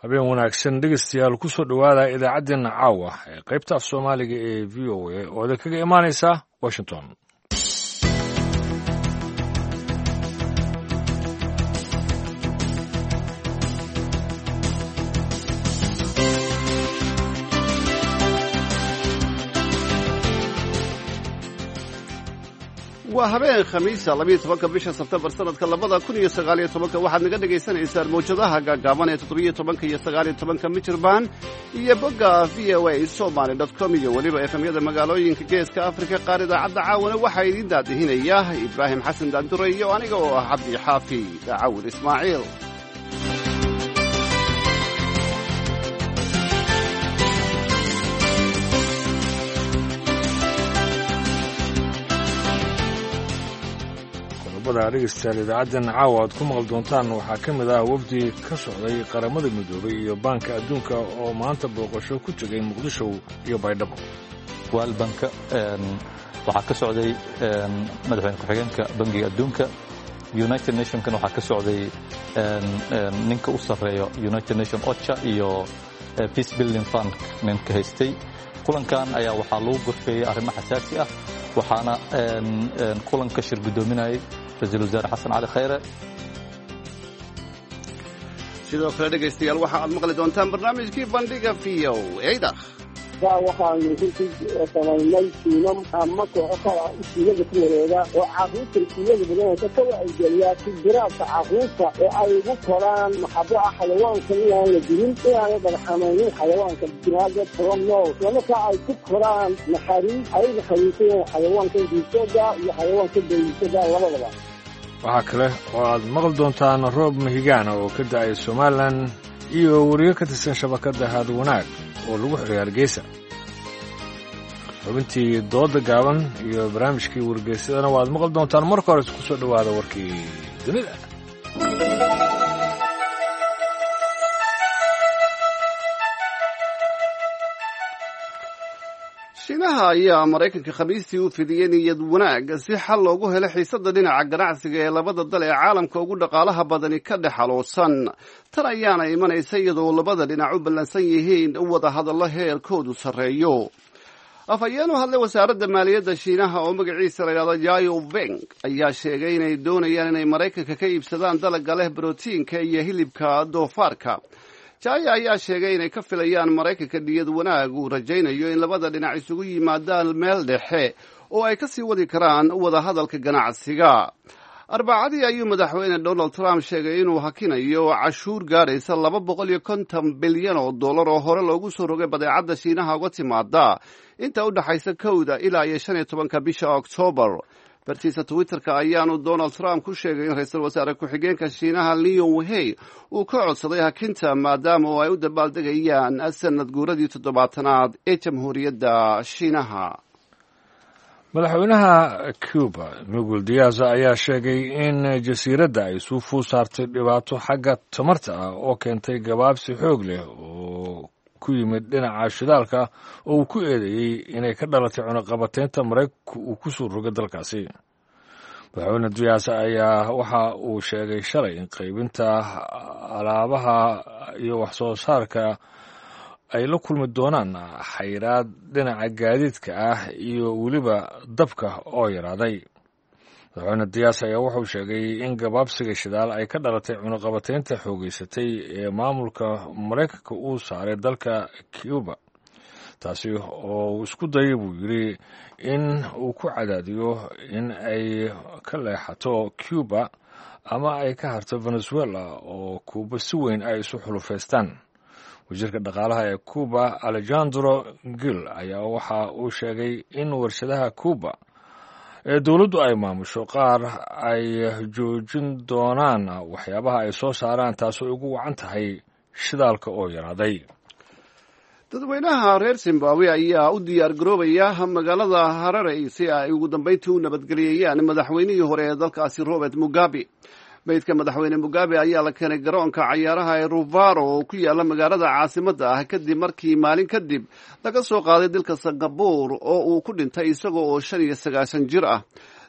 habeen wanaagsan dhegeystayaal ku soo dhowaada idaacaddeenna caawa ee qaybta af soomaaliga ee v o a oo idin kaga imaanaysa washington. waa habeen khamiisa 12 bisha Sebtembar sanadka 2019 waxaad naga dhagaysanaysaan mowjadaha gaagaaban ee 17 iyo 19 mitirban iyo bogga voasomali.com iyo weliba efemyada magaalooyinka geeska Afrika qaar idaacadda caawana waxaa idin daadihinaya Ibraahim Xasan Daandure iyo aniga oo ah Cabdi Xaafi Daawud Ismaaciil. dhegeystayaal idaacaddan caawa aad ku maqal doontaan waxaa ka mid ah wafdi ka socday qaramada midoobay iyo baanka adduunka oo maanta booqasho ku tegay muqdisho iyo baydhabo. waalbanka waxaa ka socday madaxweyne ku-xigeenka bangiga adduunka. United Nationkan waxaa ka socday ninka u sarreeyo United Nation OCHA iyo Peace Building Fund ninka haystay. kulankan ayaa waxaa lagu gorfeeyey arrimo xasaasi ah waxaana kulanka shir gudoominayay ra'iisul wasaare xasan cali khayre. sidoo kale dhegeystayaal waxa aad maqli doontaan barnaamijkii bandhiga VOA waxaan samaynay tiimam ama kooxo iskuulada ku wareega oo carruurta iskuulada badanaysa ka wacyigeliyaa tijiraadka carruurta oo ay ugu koraan maxabaha xayawaanka inaan la dilin inaana dhagxamaynin xayawaanka jiraaga from nool marka ay ku koraan naxariis ayaga xayiisayeen xayawaanka diisada iyo xayawaanka beeyisada labadaba. waxaa kale oo aad maqli doontaan roob mahigaana oo ka da'ay Somaliland iyo wariyo ka tirsan shabakadda Haad Wanaag oo lagu xiriyo Hargeysa. xubintii dooda gaaban iyo barnaamijkii wargeysadana waad maqli doontaan. marka hore ku soo dhowaada warkii dunida. shiinaha ayaa Maraykanka Khamiistii u fidiyey niyad wanaag si xal loogu helo xiisadda dhinaca ganacsiga ee labada dal ee caalamka ugu dhaqaalaha badani ka dhex xaloosan. tan ayaana imanaysa iyadoo labada dhinac u ballansan yihiin wada hadallo heerkoodu sarreeyo. afhayeen u hadlay wasaaradda maaliyadda Shiinaha oo magaciisa la yidhaahdo Yayo Weng ayaa sheegay inay doonayaan inay Maraykanka ka iibsadaan dalagga leh borotiinka iyo hilibka doofaarka. Jaya ayaa sheegay inay ka filayaan Maraykanka niyad wanaag uu rajaynayo in labada dhinac isugu yimaadaan meel dhexe oo ay ka sii wadi karaan wada hadalka ganacsiga. Arbacadii ayuu madaxweyne Donald Trump sheegay inuu hakinayo cashuur gaaraysa $250 bilyan oo hore loogu soo rogay badeecadda Shiinaha uga timaada inta u dhaxaysa 1 ilaa 15 bisha Oktoobar. bartiisa Twitterka ayaanu Donald Trump ku sheegay in ra'iisul wasaare ku-xigeenka Shiinaha Liu He uu ka codsaday hakinta maadaama ay u dabaaldegayaan sanad guuradii 70aad ee Jamhuuriyadda Shiinaha. madaxweynaha Cuba Miguel Diaz ayaa sheegay in jasiiradda ay suufu saartay dhibaato xagga tamarta ah oo keentay gabaabsi xoog leh oo ku yimid dhinaca shidaalka oo uu ku eedeeyey inay ka dhalatay cunaqabateynta Maraykanku uu ku soo rogay dalkaasi. madaxweyne Diaz ayaa waxa uu sheegay shalay in qaybinta alaabaha iyo wax soo saarka ay la kulmi doonaan xayiraad dhinaca gaadiidka ah iyo weliba dabka oo yaraaday. madaxweyne Diaz ayaa wuxuu sheegay in gabaabsiga shidaal ay ka dhalatay cunaqabateynta xoogeysatay ee maamulka Maraykanka uu saaray dalka Cuba, taasi oo isku dayay buu yidhi in uu ku cadaadiyo in ay ka leexato Cuba ama ay ka harto Venezuela oo Cuba si weyn ay isu xulufaystaan. wasiirka dhaqaalaha ee Cuba Alejandro Gil ayaa waxa uu sheegay in warshadaha Cuba ee dawladdu ay maamusho qaar ay joojin doonaan waxyaabaha ay soo saaraan taasoo ugu wacan tahay shidaalka oo yaraaday. dadweynaha reer Zimbabwe ayaa u diyaar garoobaya magaalada Harare si ay ugu dambeyntii u nabadgeliyaan madaxweynihii hore ee dalkaasi Robert Mugabe. meydka madaxweyne Mugabe ayaa la keenay garoonka cayaaraha ee Ruvaro oo ku yaala magaalada caasimadda ah kadib markii maalin kadib laga soo qaaday dalka Singapore oo uu ku dhintay isagoo oo 95 jir ah.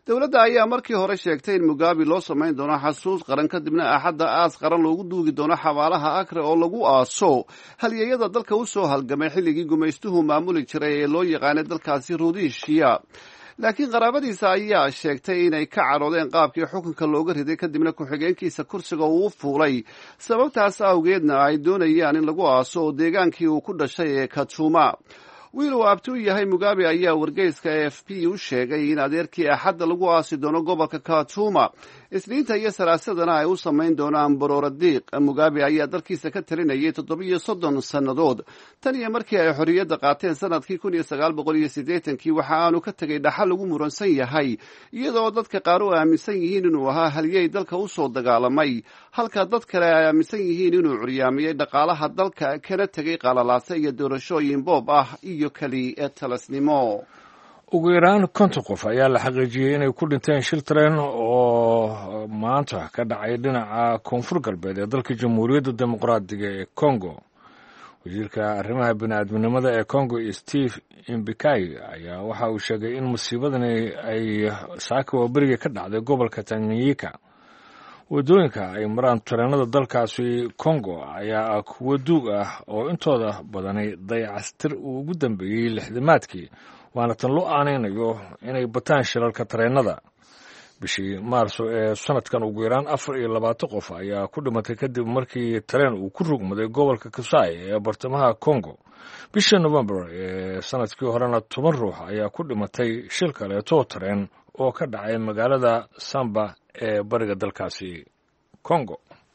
dowladda ayaa markii hore sheegtay in mugabe loo samayn doono xasuus qaran kadibna axadda aas qaran loogu duugi doono xabaalaha akre oo lagu aaso halyeeyada dalka u soo halgamay xilligii gumaystuhu maamuli jiray ee loo yaqaanay dalkaasi rhodesia laakiin qaraabadiisa ayaa sheegtay inay ka cadhoodeen qaabkii xukunka looga riday kadibna ku-xigeenkiisa kursiga uu u fuulay sababtaas awgeedna ay doonayaan in lagu aaso oo deegaankii uu ku dhashay ee katuuma wiil uu abti u yahay mugabe ayaa wargeyska a f p u sheegay in adeerkii axadda lagu aasi doono gobolka katuuma isniinta iyo salaasadana ay u samayn doonaan barooradiiq mugabe ayaa dalkiisa ka talinayay 730 sannadood tan iyo markii ay xorriyadda qaateen sanadkii 1980kii waxa aanu ka tegay dhaxal lagu muransan yahay iyadoo dadka qaar u aaminsan yihiin inuu ahaa halyey dalka u soo dagaalamay halka dad kale ay aaminsan yihiin inuu curyaamiyey dhaqaalaha dalka kana tegay qalalaase iyo doorashooyin boob ah iyo keli talasnimo ugu yaraan 50 qof ayaa la xaqiijiyey inay ku dhinteen shil tareen oo maanta ka dhacay dhinaca koonfur galbeed ee dalka jamhuuriyadda dimuqraadiga ee Congo wasiirka arrimaha bini'aadminimada ee Congo Steve Imbikai ayaa waxa uu sheegay in musiibadani ay saaka oo bariga ka dhacday gobolka Tanganyika wadooyinka ay maraan tareenada dalkaasi Congo ayaa kuwa duug ah oo intooda badani dayacastir ugu dambeeyay lixdamaadkii waana tan loo aanaynayo inay bataan shilalka tareenada bishii maarso ee sanadkan ugu yaraan 24 qof ayaa ku dhimatay kadib markii tareen uu ku rugmaday gobolka Kasai ee bartamaha Congo bishii November ee sanadkii horena 10 ruux ayaa ku dhimatay shil kaleeto tareen oo ka dhacay magaalada Samba ee bariga dalkaasi Congo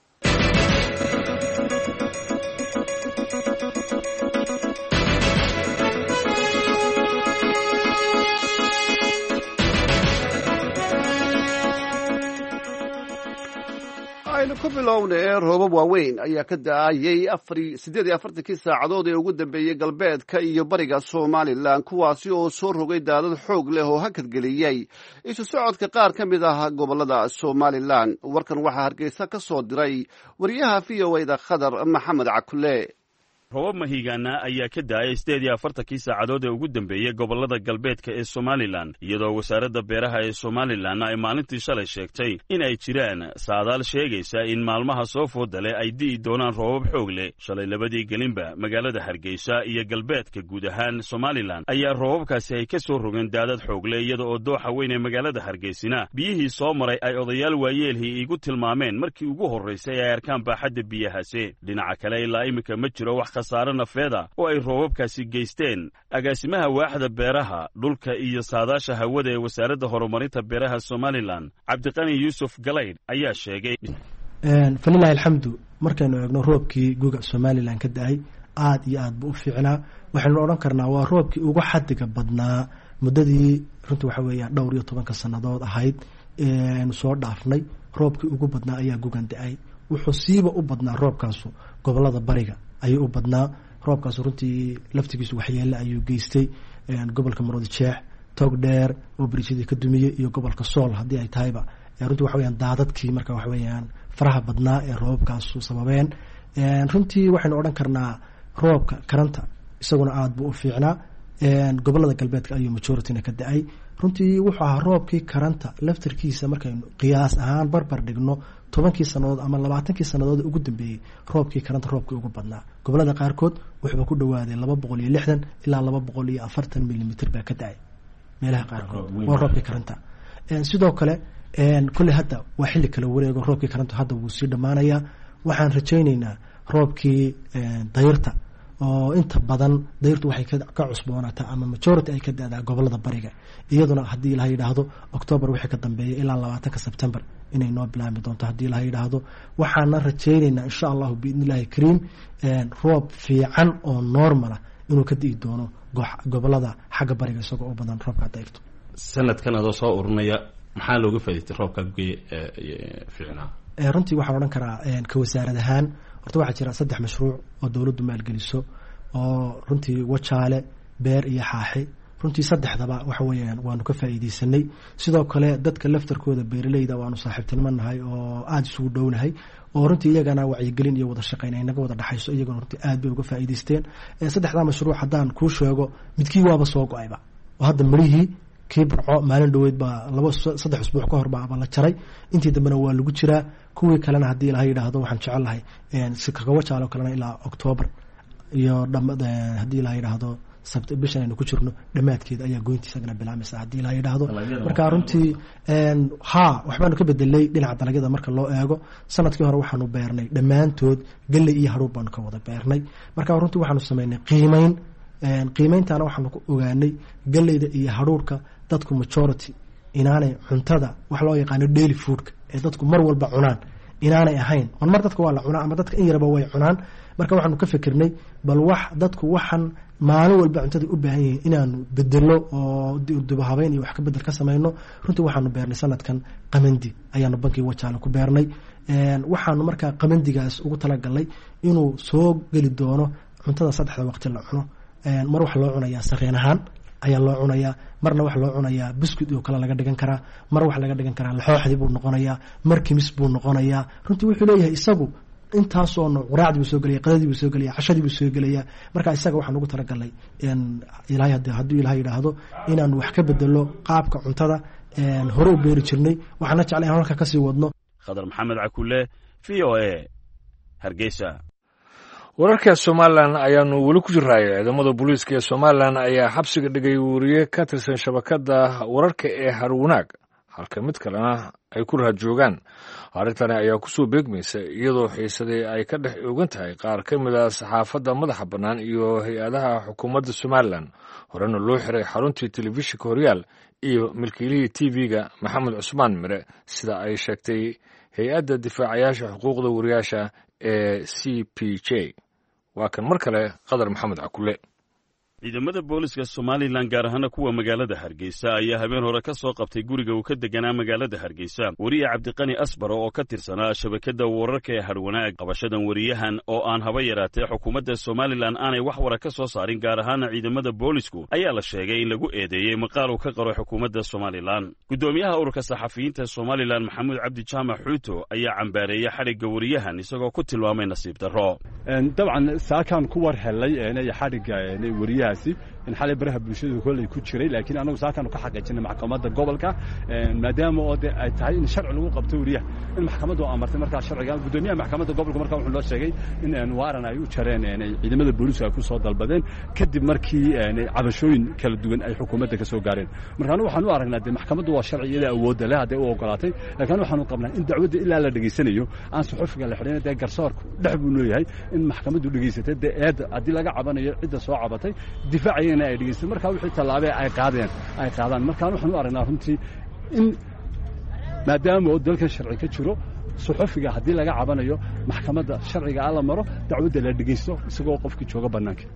aynu ku bilownay roobab waaweyn ayaa ka da'ayay 48 saacadood ee ugu dambeeyey galbeedka iyo bariga Somaliland kuwaasi oo soo rogay daadad xoog leh oo hakadgeliyey isu socodka qaar ka mid ah gobolada Somaliland warkan waxaa Hargeysa ka soo diray wariyaha VOA-da Khadar Maxamed Cakule roobab mahigaana ayaa ka daayay 48 saacadood ee ugu dambeeyay gobolada galbeedka ee Somaliland iyadoo wasaaradda beeraha ee Somaliland ay maalintii shalay sheegtay in ay jiraan saadaal sheegaysa in maalmaha soo foodale ay di'i doonaan roobab xoog leh shalay labadii gelinba magaalada Hargeysa iyo galbeedka guud ahaan Somaliland ayaa roobabkaasi ay ka soo rogeen daadad xoog leh iyada oo dooxa weyn ee magaalada Hargeysina biyihii soo maray ay odayaal waayeelhii igu tilmaameen markii ugu horeysay ay arkaan baaxadda biyahaasi dhinaca kale ilaa imika ma jiro wax khasaare nafeeda oo ay roobabkaasi geysteen agaasimaha waaxda beeraha dhulka iyo saadaasha hawada ee wasaaradda horumarinta beeraha Somaliland Cabdiqani Yuusuf Galayd ayaa sheegay falilahi alxamdu markaynu eegno roobkii guga Somaliland ka da'ay aad iyo aad buu u fiicnaa waxaynu odhan karnaa waa roobkii ugu xaddiga badnaa muddadii runtii waxa weeyaan dhowr iyo 10 sannadood ahayd eenu soo dhaafnay roobkii ugu badnaa ayaa gugan da'ay wuxuu siiba u badnaa roobkaasu gobolada bariga ayuu u badnaa roobkaas runtii laftigiisu waxyeello ayuu geystay gobolka Maroodijeex Togdheer oo bariishadii ka dumiyay iyo gobolka Sool haddii ay tahayba runtii waxa weeyaan daadadkii marka waxa weeyaan faraha badnaa ee roobkaas sababeen runtii waxaynu odhan karnaa roobka karanta isaguna aad buu u fiicnaa gobolada galbeedka ayuu majority-na ka da'ay runtii wuxuu ahaa roobkii karanta laftirkiisa markaynu qiyaas ahaan barbar dhigno 10 sanadood ama 20 sanadood ugu dambeeyay roobkii karanta roobkii ugu badnaa gobolada qaarkood wuxuu ku dhawaaday 260 ilaa 240 mm baa ka da'ay meelaha qaarkood waa roobkii karanta sidoo kale kulli hadda waa xilli kala wareego roobkii karanta hadda wuu sii dhamaanayaa waxaan rajaynaynaa roobkii dayrta oo inta badan dayrtu waxay ka cusboonaataa ama majority ay ka da'daa gobolada bariga iyaduna haddii ilaahay yiraahdo October wixii ka dambeeyay ilaa 20 September inay noo bilaami doonto haddii ilaahay yiraahdo waxaana rajaynaynaa insha Allah biidnillaahi kariim roob fiican oo normal ah inuu ka di'i doono gobolada xagga bariga isagoo u badan roobka dayrtu sanadkan adoo soo urunaya maxaa looga faa'iideystay roobka fiicnaa runtii waxaan odhan karaa ka wasaarad ahaan horta waxaa jira 3 mashruuc oo dawladdu maalgeliso oo runtii wajaale beer iyo xaaxi runtii 3daba waxa weeyaan waanu ka faa'iideysanay sidoo kale dadka laftarkooda beeralayda waanu saaxiibtinimo nahay oo aad isugu dhownahay oo runtii iyagana wacyigelin iyo wada shaqayn ay naga wada dhaxayso iyagana runtii aad bay uga faa'iideysteen 3da mashruuc haddaan kuu sheego midkii waaba soo go'ayba oo hadda marihii kii Burco maalin dhaweyd baa 3 usbuuc ka hor baa la jaray intii dambena waa lagu jiraa kuwii kalena hadii la yiraahdo waxaan jecelahay si kaga jaalo kalena ilaa October iyo hadii la yiraahdo sabti bishan aynu ku jirno dhamaadkeed ayaa goyntiisana bilaabmaysa hadii la yiraahdo marka runtii waxbaanu ka bedelay dhinaca dalagyada marka loo eego sanadkii hore waxaanu beernay dhamaantood galley iyo haruur baanu ka wada beernay marka runtii waxaanu sameynay qiimeyntaana waxaanu ku ogaanay galleyda iyo haruurka dadku majority inaanay cuntada wax loo yaqaan daily food ee dadku mar walba cunaan inaanay ahayn mar dadka waa la cunaa ama dadka in yarba way cunaan marka waxaanu ka fikirnay bal wax dadku waxan maalin walba cuntada u baahan yihiin inaanu bedelo oo dib habeyn iyo wax ka bedel ka sameeyno runtii waxaanu beernay sanadkan qamandi ayaanu banki wajaale ku beernay waxaanu marka qamandigaas ugu talagalay inuu soo gali doono cuntada saddexda waqti la cuno mar wax loo cunayaa sareen ahaan ayaa loo cunayaa marna wax loo cunayaa biscuit oo kala laga dhigan karaa mar wax laga dhigan karaa laxooxdi buu noqonayaa mar kimis buu noqonayaa runtii wuxuu leeyahay isagu intaas oo quraacdi buu soo galay qadadii buu soo galay cashadii buu soo galay marka isaga waxaan ugu talagalay ilaahay haddii ilaahay yiraahdo inaan wax ka bedelo qaabka cuntada hore u beeri jirnay waxaana jeclay halka ka sii wadno Khadar Maxamed Cakulle VOA Hargeysa wararka Soomaaliland ayaanu wali ku jiray ciidamada booliiska ee Soomaaliland ayaa xabsiga dhigay wariye ka tirsan shabakada wararka ee Harwanaag halka mid kalena ay ku raad joogaan arrintan ayaa ku soo beegmaysa iyadoo xiisadii ay ka dhex oogan tahay qaar ka mid ah saxaafadda madaxa bannaan iyo hay-adaha xukuumadda Soomaaliland horena loo xiray xaruntii telefishinka Horyaal iyo milkiilihii TV-ga Maxamed Cusmaan Mire sida ay sheegtay hay-adda difaacayaasha xuquuqda wariyaasha ee CPJ waa kan mar kale Qadar Maxamed Cakulle ciidamada booliska Soomaaliland gaar ahaan kuwa magaalada Hargeysa ayaa habeen hore ka soo qabtay guriga uu ka deganaa magaalada Hargeysa wariye Cabdiqani Asbaro oo ka tirsanaa shabakada wararka ee Harwanaag qabashadan wariyahan oo aan haba yaraatee xukuumadda Soomaaliland aanay wax wara ka soo saarin gaar ahaan ciidamada boolisku ayaa la sheegay in lagu eedeeyay maqaal uu ka qoro xukuumadda Soomaaliland gudoomiyaha ururka saxafiyiinta Soomaaliland Maxamuud Cabdi Jaamac Xuuto ayaa cambaareeyay xariga wariyahan isagoo ku tilmaamay nasiib darro dabcan saakan ku war helay inay xariga wariyaha in xalay baraha bulshadu kolay ku jiray laakiin anagu saakan ka xaqeejinay maxkamadda gobolka maadaama oo ay tahay in sharci lagu qabto wariyaha in maxkamaddu amartay markaa sharciga gudoomiyaha maxkamadda gobolka markaa wuxuu loo sheegay in waaran ay u jareen ciidamada booliska ku soo dalbadeen kadib markii cabashooyin kala duwan ay xukuumadda ka soo gaareen markaa waxaan u aragnaa maxkamaddu waa sharciyada awoodda leh haday u ogolaatay laakiin waxaan u qabnaa in dacwadda ilaa la dhageysanayo aan suxufiga la xidhin ee garsoorku dhex buu leeyahay in maxkamaddu dhageysatay eed haddii laga cabanayo cidda soo cabatay difaacayeen ay dhageysteen markaa wixii tallaabay ay qaadaan markaan waxaan u aragnaa runtii in maadaama oo dalkan sharci ka jiro suxufiga haddii laga cabanayo maxkamadda sharciga la maro dacwadda la dhageysto isagoo qofkii jooga bannaanka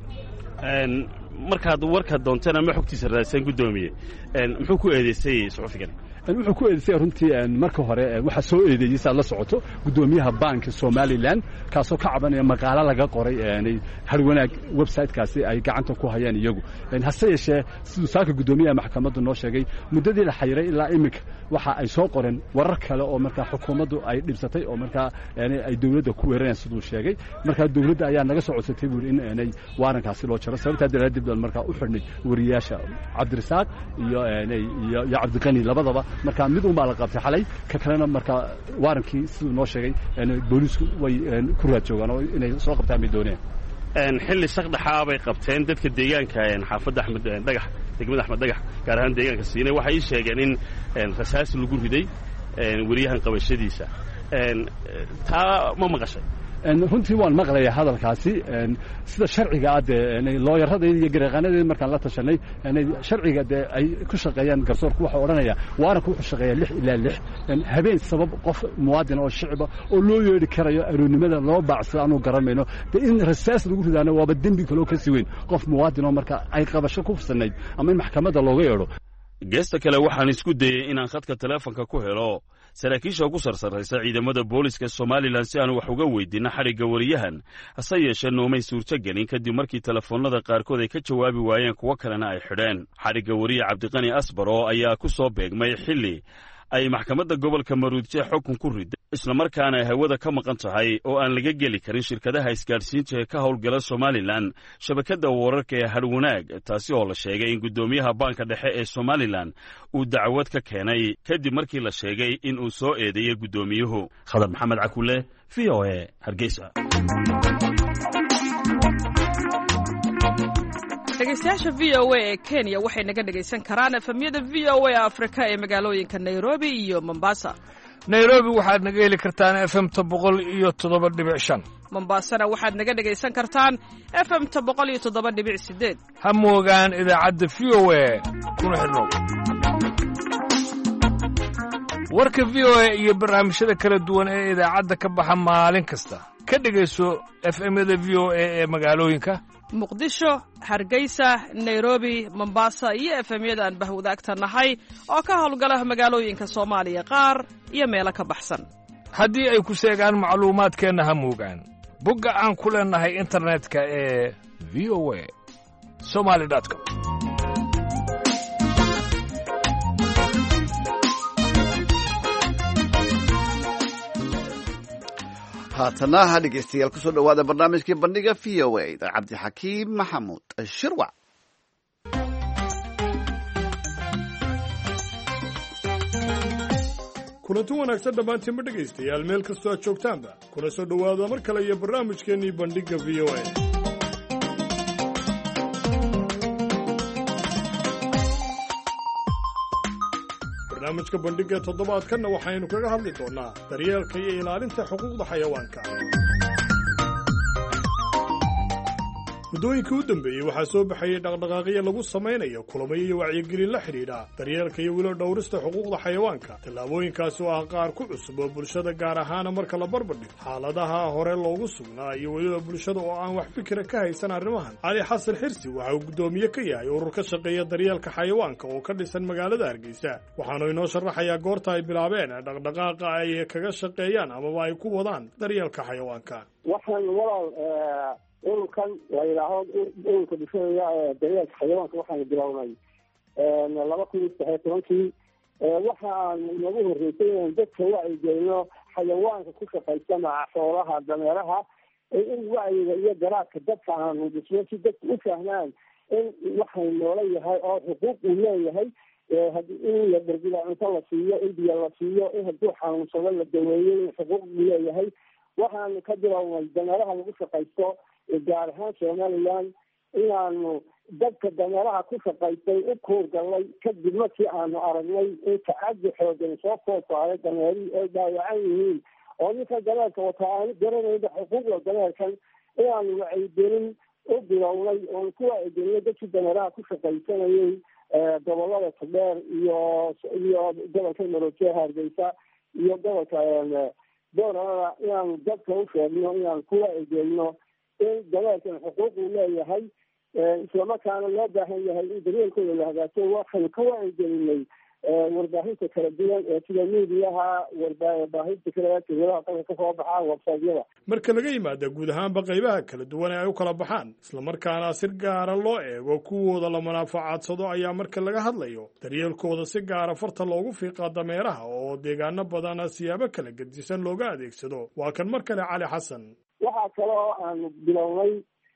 markaad warka doontana ma xogtiisa raadsan gudoomiye muxuu ku eedeysay suxufigan wuxuu ku eedeysay runtii marka hore waxa soo eedeeyay saad la socoto gudoomiyaha banka Soomaaliland kaasoo ka cabanaya maqaalo laga qoray Harwanaag website-kaasi ay gacanta ku hayaan iyagu hase yeeshee sidoo saaka gudoomiyaha maxkamaddu noo sheegay muddadii la xayiray ilaa imika waxa ay soo qoreen warar kale oo markaa xukuumaddu ay dhibsatay oo markaa ay dawladda ku weerareen sidoo sheegay markaa dawladda ayaa naga soo codsatay buu in ay waarankaasi loo jaro sababta dib markaa u xidhnay wariyaasha Cabdirasaaq iyo Cabdiqani labadaba markaa mid uma la qabtay xalay ka kalena markaa waarankii sidoo noo sheegay boolisku way ku raad joogaan oo inay soo qabtaan mid dooneen xilli saqdhaxa bay qabteen dadka deegaanka xaafadda Axmed Dhagax degmada Axmed Dhagax gaar ahaan deegaanka Siinay waxay sheegeen in rasaas lagu riday wariyahan qabashadiisa taa ma maqashay runtii waan maqlayaa hadalkaasi sida sharciga ah looyarada iyo gareeqaanada markaan la tashanay sharciga ay ku shaqeeyaan garsoorku waxa oranaya waaranku wuxuu shaqeeyaa 6 ilaa 6 habeen sabab qof muwaadin oo shicib oo loo yeeri karayo aroonimada loo baacsado aanu garanayno in rasaas lagu ridaano waaba dambi kale oo ka sii weyn qof muwaadin oo marka ay qabasho ku fusanayd ama in maxkamadda looga yeero geesta kale waxaan isku dayay inaan khadka teleefanka ku helo saraakiisha ugu sarsaraysa ciidamada booliska Soomaaliland si aan wax uga weydiino xariga wariyahan hase yeeshee noomay suurtagelin kadib markii telefoonada qaarkood ay ka jawaabi waayeen kuwa kalena ay xidheen xariga wariye Cabdiqani Asbaro ayaa ku soo beegmay xilli ay maxkamadda gobolka maruudje xukun ku riday islamarkaana ay hawada ka maqan tahay oo aan laga geli karin shirkadaha isgaadhsiinta ee ka howlgala somalilan shabakadda wararka ee hadhwanaag taasi oo la sheegay in guddoomiyaha baanka dhexe ee somalilan uu dacwad ka keenay kadib markii la sheegay in uu soo eedeeyey guddoomiyuhu. khadar maxamed cakule, v o a, hargeysa. dhegeystayaasha v o a ee kenya waxay naga dhegaysan karaan efemyada v o a afrika ee magaalooyinka nairobi iyo mombasa. nairobi waxaad naga heli kartaan efemta 107.5. mombasana waxaad naga dhegaysan kartaan efemta 107.8. ha moogaan idaacadda v o a kuna xidhnow warka v o a iyo barnaamijyada kala duwan ee idaacadda ka baxa maalin kasta. ka dhegayso efemyada v o a ee magaalooyinka muqdisho, hargeysa, nairobi, mombasa iyo efemyada aan bahwadaagta nahay oo ka howlgala magaalooyinka soomaaliya qaar iyo meelo ka baxsan. haddii ay ku seegaan macluumaadkeenna ha moogaan bogga aan ku leennahay internetka ee v o a somali.com. haatana ha dhegeystayaal kusoo dhawaada barnaamijkii bandhiga v o a da cabdixakiim maxamuud shirwac. kulanti wanaagsan dhammaantiinba dhegaystayaal meel kastoo aad joogtaanba kuna soo dhowaada mar kale iyo barnaamijkeennii bandhigga v o a. barnaamijka bandhigga toddobaadkanna waxaynu kaga hadli doonnaa daryeelka iyo ilaalinta xuquuqda xayawaanka. muddooyinkii u dambeeyey waxaa soo baxayay dhaqdhaqaaqyo lagu samaynayo kulamayo iyo wacyigelin la xidhiidha daryeelka iyo weliba dhowrista xuquuqda xayawaanka. tallaabooyinkaasi oo ah qaar ku cusub oo bulshada gaar ahaana marka la barbardhigo xaaladaha hore loogu sugnaa iyo weliba bulshada oo aan wax fikira ka haysan arrimahan. cali xasan xirsi waxa uu guddoomiye ka yahay urur ka shaqeeya daryeelka xayawaanka oo ka dhisan magaalada hargeysa. waxaanu inoo sharaxayaa goorta ay bilaabeen dhaqdhaqaaqa ay kaga shaqeeyaan amaba ay ku wadaan daryeelka xayawaanka. ururkan la yidhaaho ururka bulshada daryeelka xayawaanka waxaanu bilownay 2011 waxa aan nagu horreysay inaan dadka wacyigelino xayawaanka ku shaqaysana xoolaha dameeraha in wacyiga iyo garaadka dadka aanu dhisno si dadka u fahmaan in waxay noola yahay oo xuquuq uu leeyahay in la darbida cunto la siiyo in biyo la siiyo in hadduu xanuunsado la daweeyo in xuquuq uu leeyahay. waxaanu ka bilownay dameeraha lagu shaqaysto gaar ahaan somaliland inaanu dadka dameeraha ku shaqaystay u kuurgalnay kadib markii aanu aragnay in tacadi xoogan soo koofaayo dameerihii ay dhaawacan yihiin oo ninka dameerka wataa aanu garanayda xuquuqda dameerkan inaanu wacyigelin u bilownay oon ku wacyigelinay dadkii dameeraha ku shaqaysanayay gobolada todheer iyo gobolka maroojee hargeysa iyo gobolka doorada inaanu dadka u sheegno inaan ku wacyigelino in dameerkan xuquuq uu leeyahay islamarkaana loo baahan yahay in daryeelkooda la hagaajo. waxaynu ka wacyigelinay warbaahinta kala duwan ee sida miidiyaha warbaahinta kale tiwadaha dalka ka soo baxaan websaydyada. marka laga yimaada guud ahaanba qaybaha kala duwan ee ay u kala baxaan islamarkaana si gaara loo eego kuwooda la manaafacadsado ayaa marka laga hadlayo daryeelkooda si gaara farta loogu fiiqaa dameeraha oo deegaano badana siyaabo kala gedisan looga adeegsado. waa kan mar kale cali xasan. waxaa kale oo aanu bilownay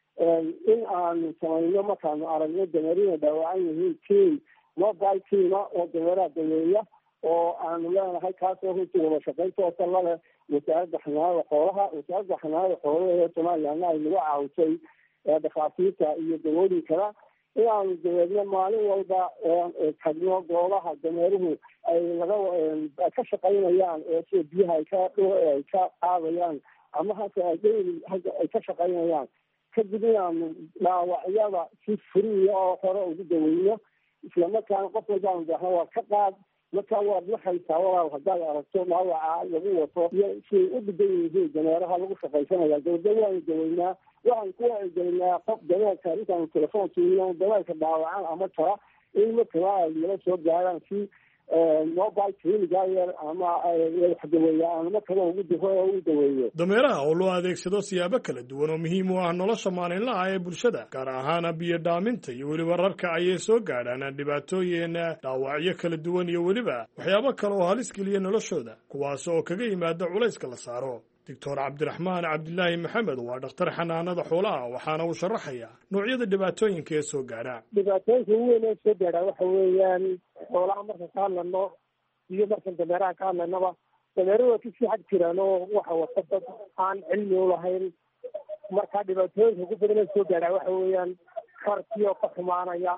in aanu samayno markaanu aragno dameerina dhaawacan yihiin team mobile teama oo dameeraha daweeya oo aanu leenahay kaasoo runtii wada shaqaynta oo talla leh wasaaradda xanaanada xoolaha. wasaaradda xanaanada xoolaha ee somalilandna ay nagu caawisay dhakhaatiirta iyo dawooyinkana inaanu daweedno maalin walba tagno goobaha dameeruhu ay ka shaqaynayaan ee sida biyaha ay ka qaadayaan ama hase ay ka shaqaynayaan. kadib inaanu dhaawacyada si furiya oo hore ugu daweyno islamarkaana qof walbaanu baahna waa ka qaad markaa waad waxaysaa walaal haddaad aragto dhaawaca lagu wato iyo siay u dhigan yihiin dameeraha lagu shaqaysanaya dawda waanu daweynaa. waxaan ku wacyigelinaa qof dameerka intaanu telefoon siino dameerka dhaawacan ama jara in markaa ay nala soo gaaraan si mobile clinic ama waxdaweeyaan ama kale ugu daweeyo. dameeraha oo loo adeegsado siyaabo kala duwan oo muhiim u ah nolosha maalinlaha ee bulshada gaar ahaan biyo dhaaminta iyo weliba rarka ayay soo gaadhaan dhibaatooyin dhaawacyo kala duwan iyo weliba waxyaabo kale oo halis geliya noloshooda kuwaas oo kaga yimaada culayska la saaro. doctor cabdiraxmaan cabdilaahi maxamed waa dhakhtar xanaanada xoolaha waxaana uu sharaxayaa noocyada dhibaatooyinka ee soo gaadha. dhibaatooyinka ugu weyn ee soo gaadha waxa weeyaan xoolaha markaan ka hadlano iyo markaan dameeraha ka hadlanaba dameeruhu waa kasii xag jiraan oo waxa wata dad aan cilmi u lahayn. markaa dhibaatooyinka ugu badan ee soo gaadha waxa weeyaan karkii oo ka xumaanaya,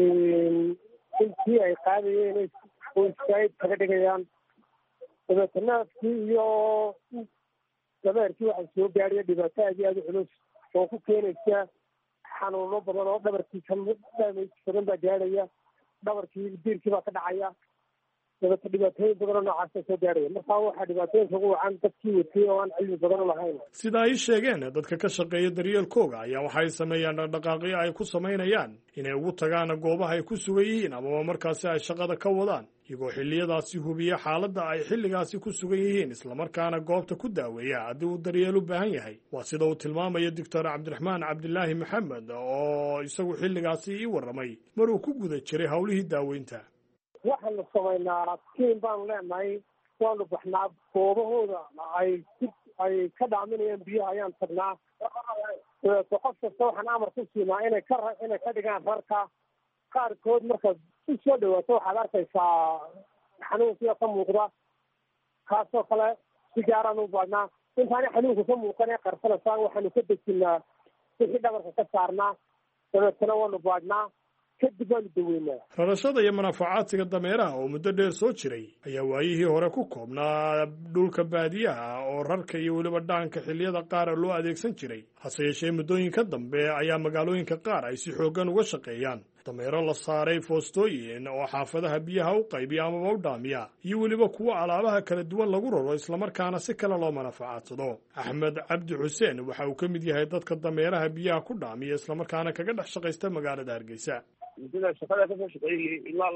intii ay qaadayeen oo iskaayid kaga dhigayaan, dabeetanaafkii iyo dameerkii waxaa soo gaadhaya dhibaato aad iyo aad u culus oo ku keenaysa xanuuno badan oo dhabarkiisa damage badan baa gaadhaya, dhabarkii diirkii baa ka dhacaya, dabeeta dhibaatooyin badan oo noocaasa soo gaadhaya. markaa waxaa dhibaatooyinka ugu wacan dadkii watay oo aan cilmi badan u lahayn. sida ay sheegeen dadka ka shaqeeya daryeelkooga ayaa waxay sameeyaan dhaqdhaqaaqyo ay ku samaynayaan inay ugu tagaan goobaha ay ku sugan yihiin amaba markaasi ay shaqada ka wadaan, iyagoo xilliyadaasi hubiya xaaladda ay xilligaasi ku sugan yihiin islamarkaana goobta ku daaweeya haddii uu daryeel u baahan yahay. waa sida uu tilmaamaya doctor cabdiraxmaan cabdilaahi maxamed oo isagu xilligaasi ii warramay maruu ku guda jiray howlihii daaweynta. waxaanu samaynaa tiim baanu leenahay, waanu baxnaa goobahooda ay ka dhaaminayaan biyaha ayaan tagnaa. qof kasta waxaan amar ku siinaa inay ka dhigaan rarka. qaarkood markaad u soo dhawaato waxaad arkaysaa xanuunkiio ka muuqda, kaasoo kale si gaaraan u baadhnaa. intaana xanuunka ka muuqan ee qarsanasaan waxaanu ka dejinaa wixii dhabarka ka saarnaa, dabeetana waanu baadhnaa, kadib waanu daweynaa. rarashada iyo manaafacaadsiga dameeraha oo muddo dheer soo jiray ayaa waayihii hore ku koobnaa dhulka baadiyaha oo rarka iyo weliba dhaanka xilliyada qaar loo adeegsan jiray. hase yeeshee muddooyinka dambe ayaa magaalooyinka qaar ay si xooggan uga shaqeeyaan dameero la saaray foostooyin oo xaafadaha biyaha u qaybiya amaba u dhaamiya, iyo weliba kuwo alaabaha kala duwan lagu raro islamarkaana si kale loo manafacaadsado. axmed cabdi xuseen waxa uu ka mid yahay dadka dameeraha biyaha ku dhaamiya islamarkaana kaga dhex shaqaysta magaalada Hargeysa. muddada shaqada kasoo shaqeeyay ilaa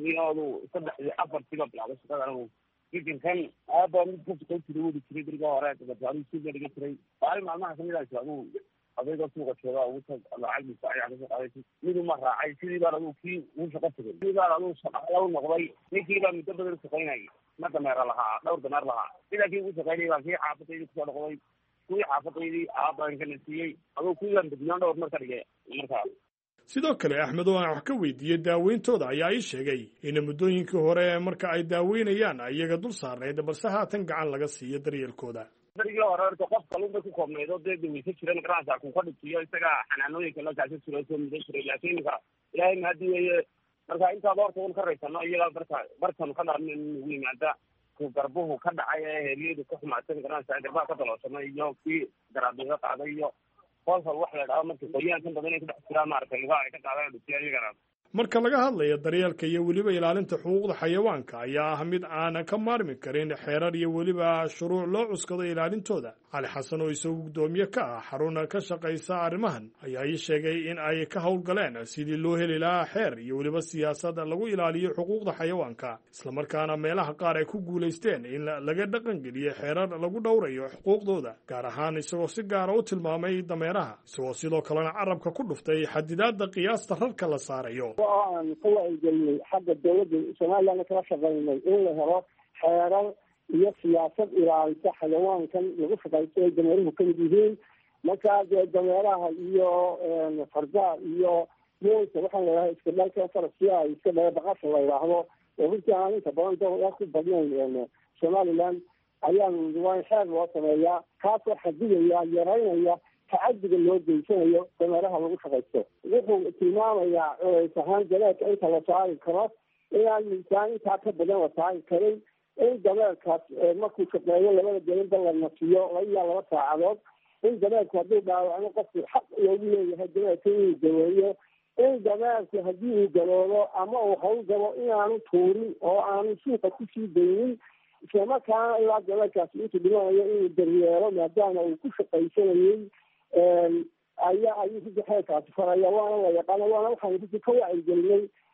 2004 bilaabay shaqada anigu kan aaba mid ka shaqeyn jiray wadi jiray beriga hore dadweynuhu si dhiga jiray maalin maalmaha kamid ah anigu adeega suuqa jooga ugu tag lacag dhisa ayaan ka qaaday mid uma raacay sidii baan anigu kii uu shaqo tagay sidii baan anigu shaqo noqday ninkii baa muddo badan shaqeynayay ma dameera lahaa dhowr dameer lahaa ilaa kii uu shaqeynayay baa kii xaafadayda kusoo noqday kuwii xaafadaydii aabaan kana siiyey adigu kuwii baan badnaan dhowr mar ka dhigay markaa. sidoo kale axmed oo aan wax ka weydiiyey daaweyntooda ayaa ii sheegay in muddooyinkii hore marka ay daaweynayaan iyaga dul saarnayd balse haatan gacan laga siiyo daryeelkooda. darigii hore horta qof kalun bay ku koobnayd oo dee daweysa jiran garansa ku ka dhigtiyo isaga xanaanooyinka la kaasa jiro soo mudan jiray laakiin ninka ilaahay mahadi weeye marka intaad horta un ka raysano iyaga barkan ka dharmin ugu yimaada ku garbuhu ka dhacay ee heeriyadu ka xumaatay garansa garbaha ka daloosamay iyo kii daraabiga qaaday iyo kolkol wax la dhaho markii qoyaankan badan ay ku dhex jiraan maaragtay lugaha ay ka qaadaan dhutiya iyagana. marka laga hadlayo daryeelka iyo weliba ilaalinta xuquuqda xayawaanka ayaa ah mid aan ka maarmi karin xeerar iyo weliba shuruuc loo cuskado ilaalintooda. cali xasan oo isagu guddoomiye ka ah xarun ka shaqaysa arrimahan ayaa ii sheegay in ay ka howlgaleen sidii loo heli lahaa xeer iyo weliba siyaasad lagu ilaaliyo xuquuqda xayawaanka, islamarkaana meelaha qaar ay ku guulaysteen in laga dhaqangeliyo xeerar lagu dhowrayo xuquuqdooda, gaar ahaan isagoo si gaara u tilmaamay dameeraha, isagoo sidoo kalena carabka ku dhuftay xadidaadda qiyaasta rarka la saarayo. aan ka wacyigelinay xagga dawladda somalilandna kala shaqeynay in la helo xeerar iyo siyaasad ilaalisa xayawaankan lagu shaqaysto ay dameeruhu kamid yihiin. markaa dee dameeraha iyo fardaha iyo mooysa waxaan ladhaha iska dhalka farasiya iska dhala baqasha la yidhaahdo oo runtii aan inta badan dowlad ku badnayn somaliland ayaan waa in xeer loo sameeyaa kaasoo xadidaya yaraynaya tacadiga loo geysanayo dameeraha lagu shaqaysto. wuxuu tilmaamayaa culays ahaan dameerka inta la saari karo inaan miisaan intaa ka badan la saari karin, in dameerkaas markuu shaqeeyo labada gelinba la nasiyo 2 saacadood, in dameerku hadduu dhaawacno qofku xaq loogu leeyahay dameerka inuu daweeyo, in dameerku haddii uu galoodo ama uu hawlgalo inaanu tuurin oo aanu suuqa kusii daynin, islamarkaana ilaa dameerkaasi intuu dhimanayo inuu daryeelo maadaama uu ku shaqaysanayey ayuu runtii xeerkaasi faraya. waana la yaqaana waana waxaan runtii ka wacyigelinay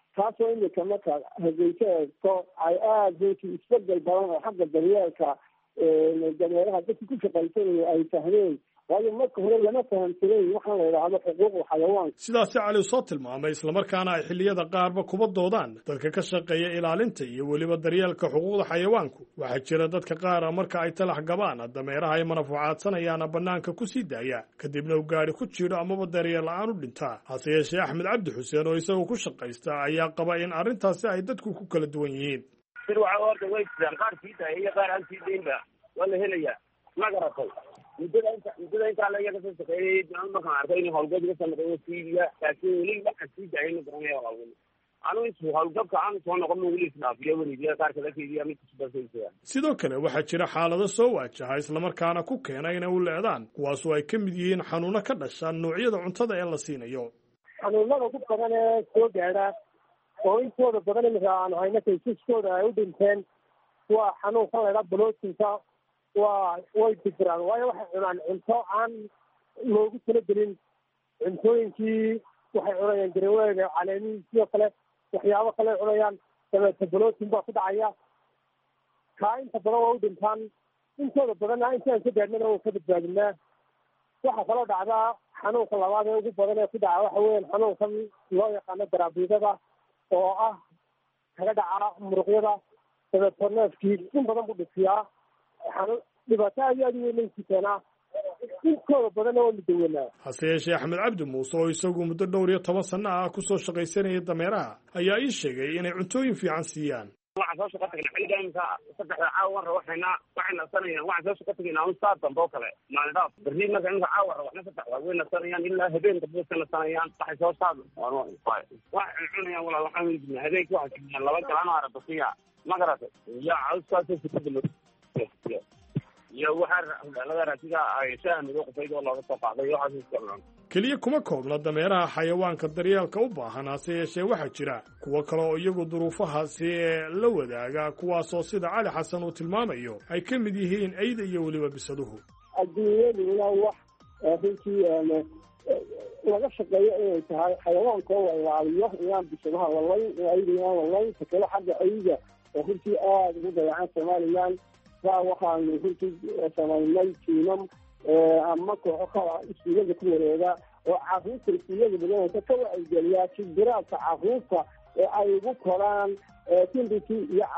taasoo imika marka hargeysa eegto ay aada runtii isbedel badan oo xagga daryeelka dameeraha dadka ku shaqaysanaya ay fahmeen, waayo marka hore lama fahamsanayn waxaan la yidhaahdo xuquuqda xayawaanka. sidaasi cali soo tilmaamay, islamarkaana ay xilliyada qaarba kuba doodaan dadka ka shaqeeya ilaalinta iyo weliba daryeelka xuquuqda xayawaanku. waxaa jira dadka qaara marka ay talax gabaan dameeraha ay manafuucaadsanayaana bannaanka ku sii daaya, kadibna uu gaari ku jiidho amaba daryeel la-aan u dhintaa. hase yeeshee axmed cabdi xuseen oo isagu ku shaqaysta ayaa qaba in arrintaasi ay dadku ku kala duwan yihiin. horta way jiraan qaar sii daaya iyo qaar aan sii daynba waa la helayaa, ma garatay. muddada intaa la iyaga soo shaqeeyey markaan arkay in hawlgab iga sameeyo siidiya, laakiin weli waxa sii daayay ma garanaya hawlgab. anu intuu hawlgabka aan soo noqon weli isdhaafiyo weligiya qaar kala fiidiya mid kusubasaysa. sidoo kale waxaa jira xaalado soo waajaha islamarkaana ku keena inay u leedaan, kuwaasoo ay ka mid yihiin xanuuno ka dhasha noocyada cuntada ee la siinayo. xanuunada ku badan ee soo gaadha oo intooda badan imika aanu hayno kaysaskooda ay u dhinteen waa xanuunkan la ydhaha blootinka. way digiraan, waayo waxay cunaan cunto aan loogu talagelin. cuntooyinkii waxay cunayaan garaweega, caleemihii, sidoo kale waxyaabo kale cunayaan, dabeete blootin baa ku dhacaya. kaa inta badan waa u dhintaan, intooda badanna intaan ka gaadhnana waa ka badbaadinaa. waxaa kaloo dhacdaa xanuunka labaad ee ugu badan ee ku dhaca waxa weeyaan xanuunkan loo yaqaano garaabiidada oo ah kaga dhaca muruqyada, dabeeto neefkii in badan buu dhisiyaa. dhibaato aad iyo aad u weynaysi keenaa, inkooda badanna waa mudawanaa. hase yeeshee axmed cabdi muuse oo isagu muddo 12 sano ah kusoo shaqaysanaya dameeraha ayaa ii sheegay inay cuntooyin fiican siiyaan. waxaan soo shaqo tagnay xilliga imika 3 caawa waxayna nasanayaan. waxaan soo shaqo tagnay aan saa dambe oo kale maalin dhaaf berri marka imika caawa waxna 3 way nasanayaan ilaa habeenka dadka nasanayaan. waxay soo saado waxay cunayaan walaal waxaan weydinaa habeenkii waxaa joogaan 2 galaan oo arabasiya ma garatay iyo cawskaasoo sikada iyo waxaa laga raasiga ay shaamido qofayd oo looga soo qaaday waxaas isticmaalaan. keliya kuma koobna dameeraha xayawaanka daryeelka u baahan, hase yeeshee waxaa jira kuwo kale oo iyagu duruufahaasi ee la wadaaga, kuwaasoo sida cali xasan uu tilmaamayo ay ka mid yihiin eyda iyo weliba bisaduhu. adduunyaduna wax runtii laga shaqeeyo inay tahay xayawaanka oo la ilaaliyo, inaan bisadaha lalayn, eyda inaan lalayn. takale xagga eyda oo runtii aada ugu dayacan somalilan waxaanu runtii samaynay tiimam ama kooxo kala iskuulada ku wareega oo caruurta iskuulada badanaysa ka wacyigeliyaa jibiraadka caruurta ee ay ugu koraan timbiki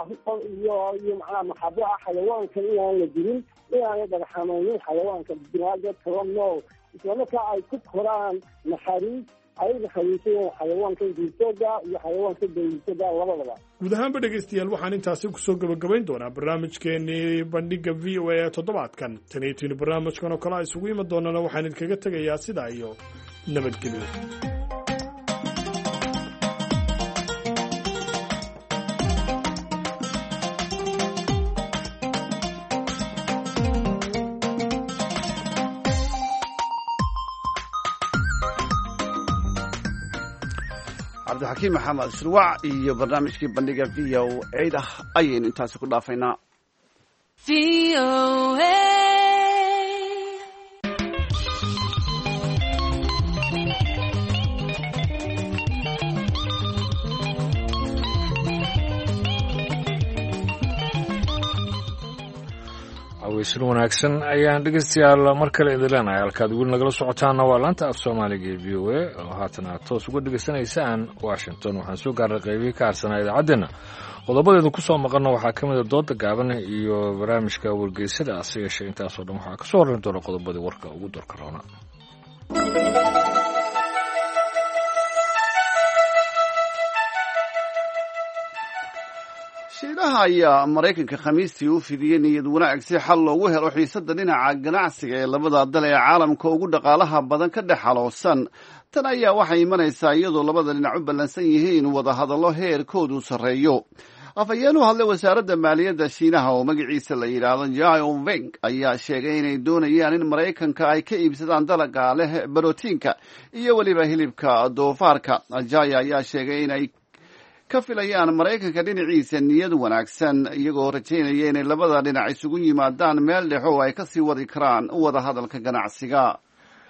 iyo macnaha maxabo ah xayawaanka inaan la dilin, inaanay dhagaxamaynin xayawaanka binaadamka kala nool, islamarkaa ay ku koraan naxariis ay naxariisayeen xayawaanka duurjooga iyo xayawaanka dawladda labadaba. guud ahaanba dhegaystayaal waxaan intaasi kusoo gabagabayn doonaa barnaamijkeenii bandhiga v o a ee toddobaadkan. tan iyo tiin barnaamijkan oo kale a isugu imi doonana waxaan idinkaga tegayaa sidaa iyo nabadgelyo. cabdixakiim maxamed shirwac iyo barnaamijkii bandhiga v o a da ayaynu intaasi ku dhaafaynaa. weysan wanaagsan ayaan dhegeystayaal mar kale idin leenahay. halkaad weli nagala socotaana waa laanta af soomaaliga ee v o a oo haatan aad toos uga dhegaysanaysaan washington. waxaan soo gaarnay qaybihii ka harsanaa idaacaddeenna. qodobadeedu ku soo maqanna waxaa ka mida dooda gaaban iyo barnaamijka wargeysada. ase yeeshee intaasoo dhan waxaa kasoo horreyn doona qodobadii warka ugu doorka roona. shiinaha ayaa maraykanka khamiistii u fidiyey niyad wanaag si xal loogu helo xiisadda dhinaca ganacsiga ee labada dal ee caalamka ugu dhaqaalaha badan ka dhex xaloosan. tan ayaa waxay imanaysaa iyadoo labada dhinac u ballansan yihiin wadahadallo heerkoodu sarreeyo. afhayeen u hadlay wasaaradda maaliyadda shiinaha oo magaciisa la yidhaahdo Jiao Weng ayaa sheegay inay doonayaan in maraykanka ay ka iibsadaan dalaga leh barootiinka iyo weliba hilibka doofaarka. Jaya ayaa sheegay inay ka filayaan maraykanka dhinaciisa niyad wanaagsan, iyagoo rajaynaya inay labada dhinac isugu yimaadaan meel dhex oo ay kasii wadi karaan wada hadalka ganacsiga.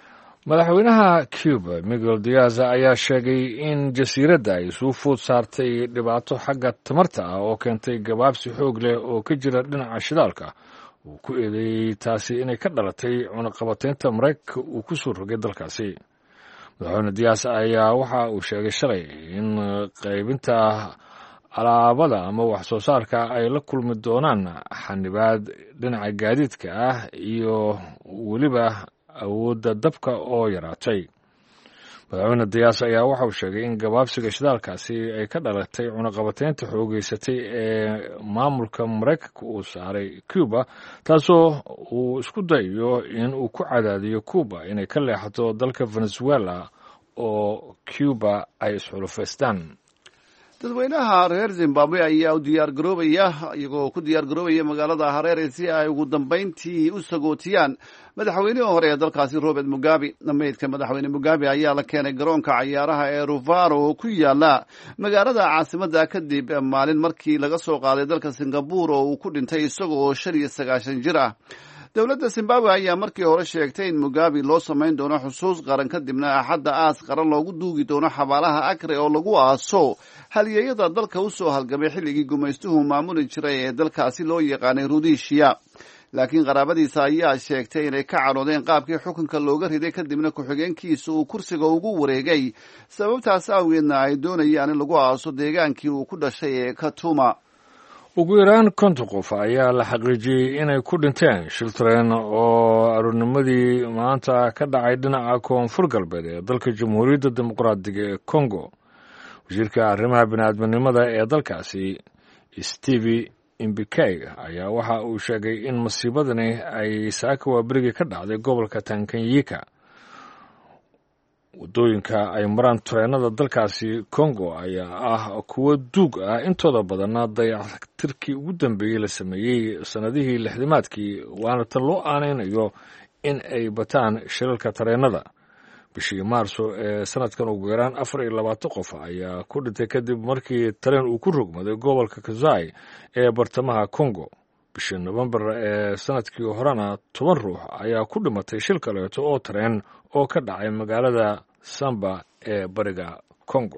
madaxweynaha cuba miguel diaz ayaa sheegay in jasiiradda ay suu food saartay dhibaato xagga tamarta ah oo keentay gabaabsi xoog leh oo ka jira dhinaca shidaalka uu ku eedeeyey taasi inay ka dhalatay cunaqabataynta maraykanka uu ku soo rogay dalkaasi. madaxweyne diaz ayaa waxa uu sheegay shalay in qaybinta alaabada ama wax soo saarka ay la kulmi doonaan xanibaad dhinaca gaadiidka ah iyo weliba awoodda dabka oo yaraatay. madaxweyne diyaas ayaa waxa uu sheegay in gabaabsiga shidaalkaasi ay ka dhalatay cunaqabataynta xoogeysatay ee maamulka maraykanka uu saaray cuba, taasoo uu isku dayayo in uu ku cadaadiyo cuba inay ka leexato dalka venezuela oo cuba ay isxulufaystaan. dadweynaha reer zimbabwe ayaa u diyaargaroobaya iyagoo ku diyaargaroobaya magaalada hareere si ay ugu dambayntii u sagootiyaan madaxweynihii hore ee dalkaasi robert mugabe. meydka madaxweyne mugabe ayaa la keenay garoonka cayaaraha ee ruvaro oo ku yaala magaalada caasimadda kadib maalin markii laga soo qaaday dalka singabore oo uu ku dhintay isaga oo 95 jir ah. dowladda zimbabwe ayaa markii hore sheegtay in mugabe loo samayn doono xusuus qaran kadibna axadda aas qaran loogu duugi doono xabaalaha akre oo lagu aaso halyeeyada dalka u soo halgamay xilligii gumaystuhu maamuli jiray ee dalkaasi loo yaqaanay rudishiya. laakiin qaraabadiisa ayaa sheegtay inay ka cadhoodeen qaabkii xukunka looga riday kadibna ku-xigeenkiisa uu kursiga ugu wareegay, sababtaas awgeedna ay doonayaan in lagu aaso deegaankii uu ku dhashay ee katuma. ugu yaraan 50 qof ayaa la xaqiijiyey inay ku dhinteen shil tareen oo aroornimadii maanta ka dhacay dhinaca koonfur galbeed ee dalka jamhuuriyadda dimuqraadiga ee congo. wasiirka arrimaha bini'aadminimada ee dalkaasi steve imbikay ayaa waxa uu sheegay in masiibadani ay saaka waaberigii ka dhacday gobolka Tanganyika. waddooyinka ay maraan tareenada dalkaasi Congo ayaa ah kuwo duug ah, intooda badanna dayactirkii ugu dambeeyey la sameeyey sanadihii 60maadkii, waana tan loo aanaynayo in ay bataan shilalka tareenada. bishii maarso ee sanadkan ugu yaraan 24 qof ayaa ku dhintay kadib markii tareen uu ku rogmaday gobolka Kasai ee bartamaha Congo. bishii November ee sanadkii horena 10 ruux ayaa ku dhimatay shil kaleeto oo tareen oo ka dhacay magaalada Samba ee bariga Congo.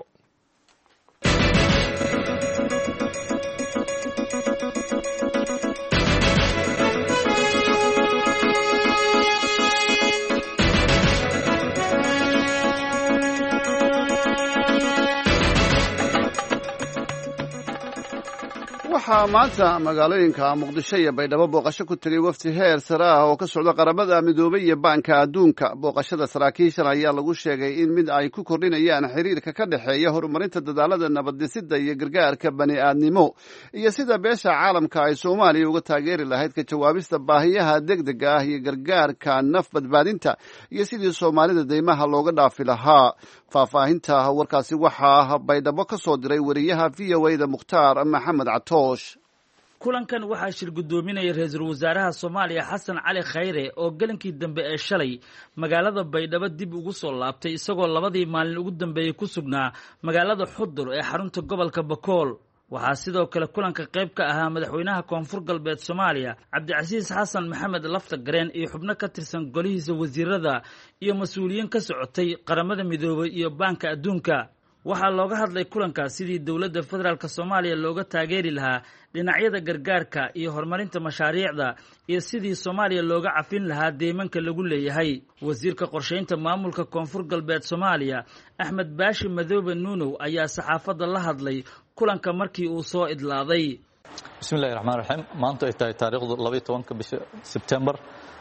waxaa maanta magaalooyinka muqdisho iyo baydhabo booqasho ku tegay wafdi heer sare ah oo ka socda qaramada midoobay iyo baanka adduunka. booqashada saraakiishan ayaa lagu sheegay in mid ay ku kordhinayaan xiriirka ka dhexeeya horumarinta dadaalada nabaddhisidda iyo gargaarka bani'aadnimo iyo sida beesha caalamka ay Soomaaliya uga taageeri lahayd ka jawaabista baahiyaha degdega ah iyo gargaarka naf badbaadinta iyo sidii Soomaalida deymaha looga dhaafi lahaa. faahfaahinta warkaasi waxaa baydhabo ka soo diray wariyaha VOA-da Mukhtaar Maxamed Catoosh. kulankan waxaa shir gudoominaya ra-iisul wasaaraha Soomaaliya Xasan Cali Khayre oo galankii dambe ee shalay magaalada Baydhabo dib ugu soo laabtay isagoo labadii maalin ugu dambeeyay ku sugnaa magaalada Xudur ee xarunta gobolka Bakool. waxaa sidoo kale kulanka qayb ka ahaa madaxweynaha koonfur galbeed Soomaaliya Cabdicasiis Xasan Maxamed Laftagareen iyo xubno ka tirsan golihiisa wasiirada iyo mas'uuliyiin ka socotay qaramada midoobay iyo baanka adduunka. waxaa looga hadlay kulankaas sidii dowladda federaalka Soomaaliya looga taageeri lahaa dhinacyada gargaarka iyo horumarinta mashaariicda iyo sidii Soomaaliya looga cafin lahaa deymanka lagu leeyahay. wasiirka qorsheynta maamulka koonfur galbeed Soomaaliya Axmed Baashi Madoobe Nuunow ayaa saxaafadda la hadlay kulanka markii uu soo idlaaday. bismillaahi raxmaani raxiim. maanta ay tahay taariikhdu 12 bisha September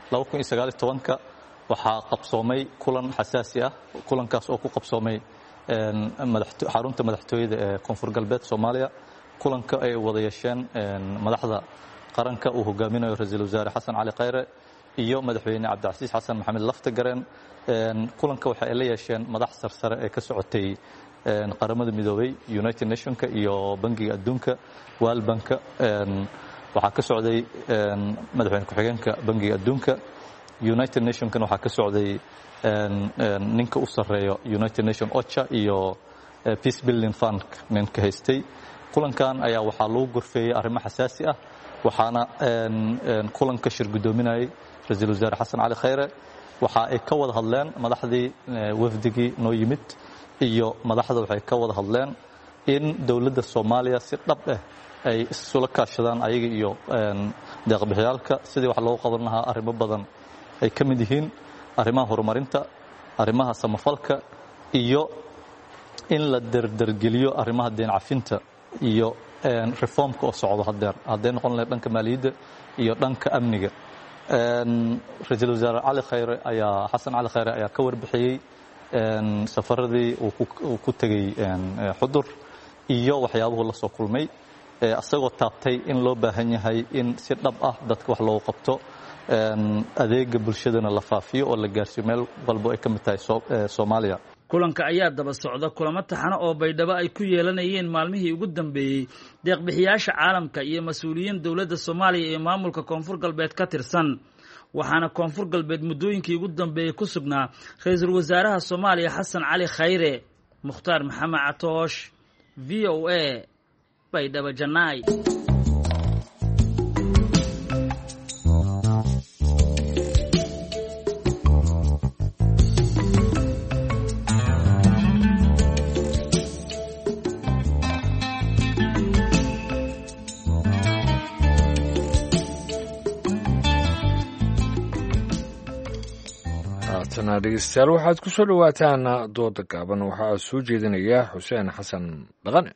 2019 waxaa qabsoomay kulan xasaasi ah. kulankaas oo ku qabsoomay xarunta madaxtooyada ee koonfur galbeed Soomaaliya. kulanka ay wada yeesheen madaxda qaranka uu hogaaminayo ra-iisul wasaare Xasan Cali Khayre iyo madaxweyne Cabdicasiis Xasan Maxamed Laftagareen. kulanka waxa ay la yeesheen madax sarsare ee ka socotay qaramada midoobay, United Nationka iyo bangiga adduunka World Bank. waxaa ka socday madaxweyne ku-xigeenka bangiga adduunka, United Nationka waxaa ka socday ninka u sareeyo United Nation OCHA iyo Peace Building Fund ninka haystay. kulankan ayaa waxaa lagu gorfeeyay arrimo xasaasi ah, waxaana kulanka shir gudoominayay ra-iisul wasaare Xasan Cali Khayre waxa ay ka wada hadleen madaxdii wafdigii noo yimid iyo madaxda waxay ka wada hadleen in dowladda Soomaaliya si dhab ah ay isula kaashadaan ayaga iyo deeq-bixiyaalka sidii wax loo qaban lahaa arrimo badan ay ka mid yihiin arrimaha horumarinta arrimaha samafalka iyo in la dardargeliyo arrimaha deen cafinta iyo reformka oo socdo hadday noqon lahayd dhanka maaliyadda iyo dhanka amniga ra-iisul wasaare xasan cali khayre ayaa ka warbixiyey safaradii uu ku tegey xudur iyo waxyaabuhu la soo kulmay asagoo taabtay in loo baahan yahay in si dhab ah dadka wax loogu qabto adeega bulshadana la faafiyo oo la gaarsiiyo meel walbo ay ka mid tahay Soomaaliya. kulanka ayaa daba socda kulamo taxano oo Baydhabo ay ku yeelanayeen maalmihii ugu dambeeyey deeq-bixiyaasha caalamka iyo mas'uuliyiin dowladda Soomaaliya iyo maamulka Koonfur Galbeed ka tirsan waxaana Koonfur Galbeed muddooyinkii ugu dambeeyey ku sugnaa ra'iisul wasaaraha Soomaaliya Xasan Cali Khayre. Mukhtaar Maxamed Catoosh, VOA, Baydhabo Janay. dhegeystayaal waxaad ku soo dhawaataan dooda gaaban waxaa soo jeedinaya xuseen xasan dhaqane.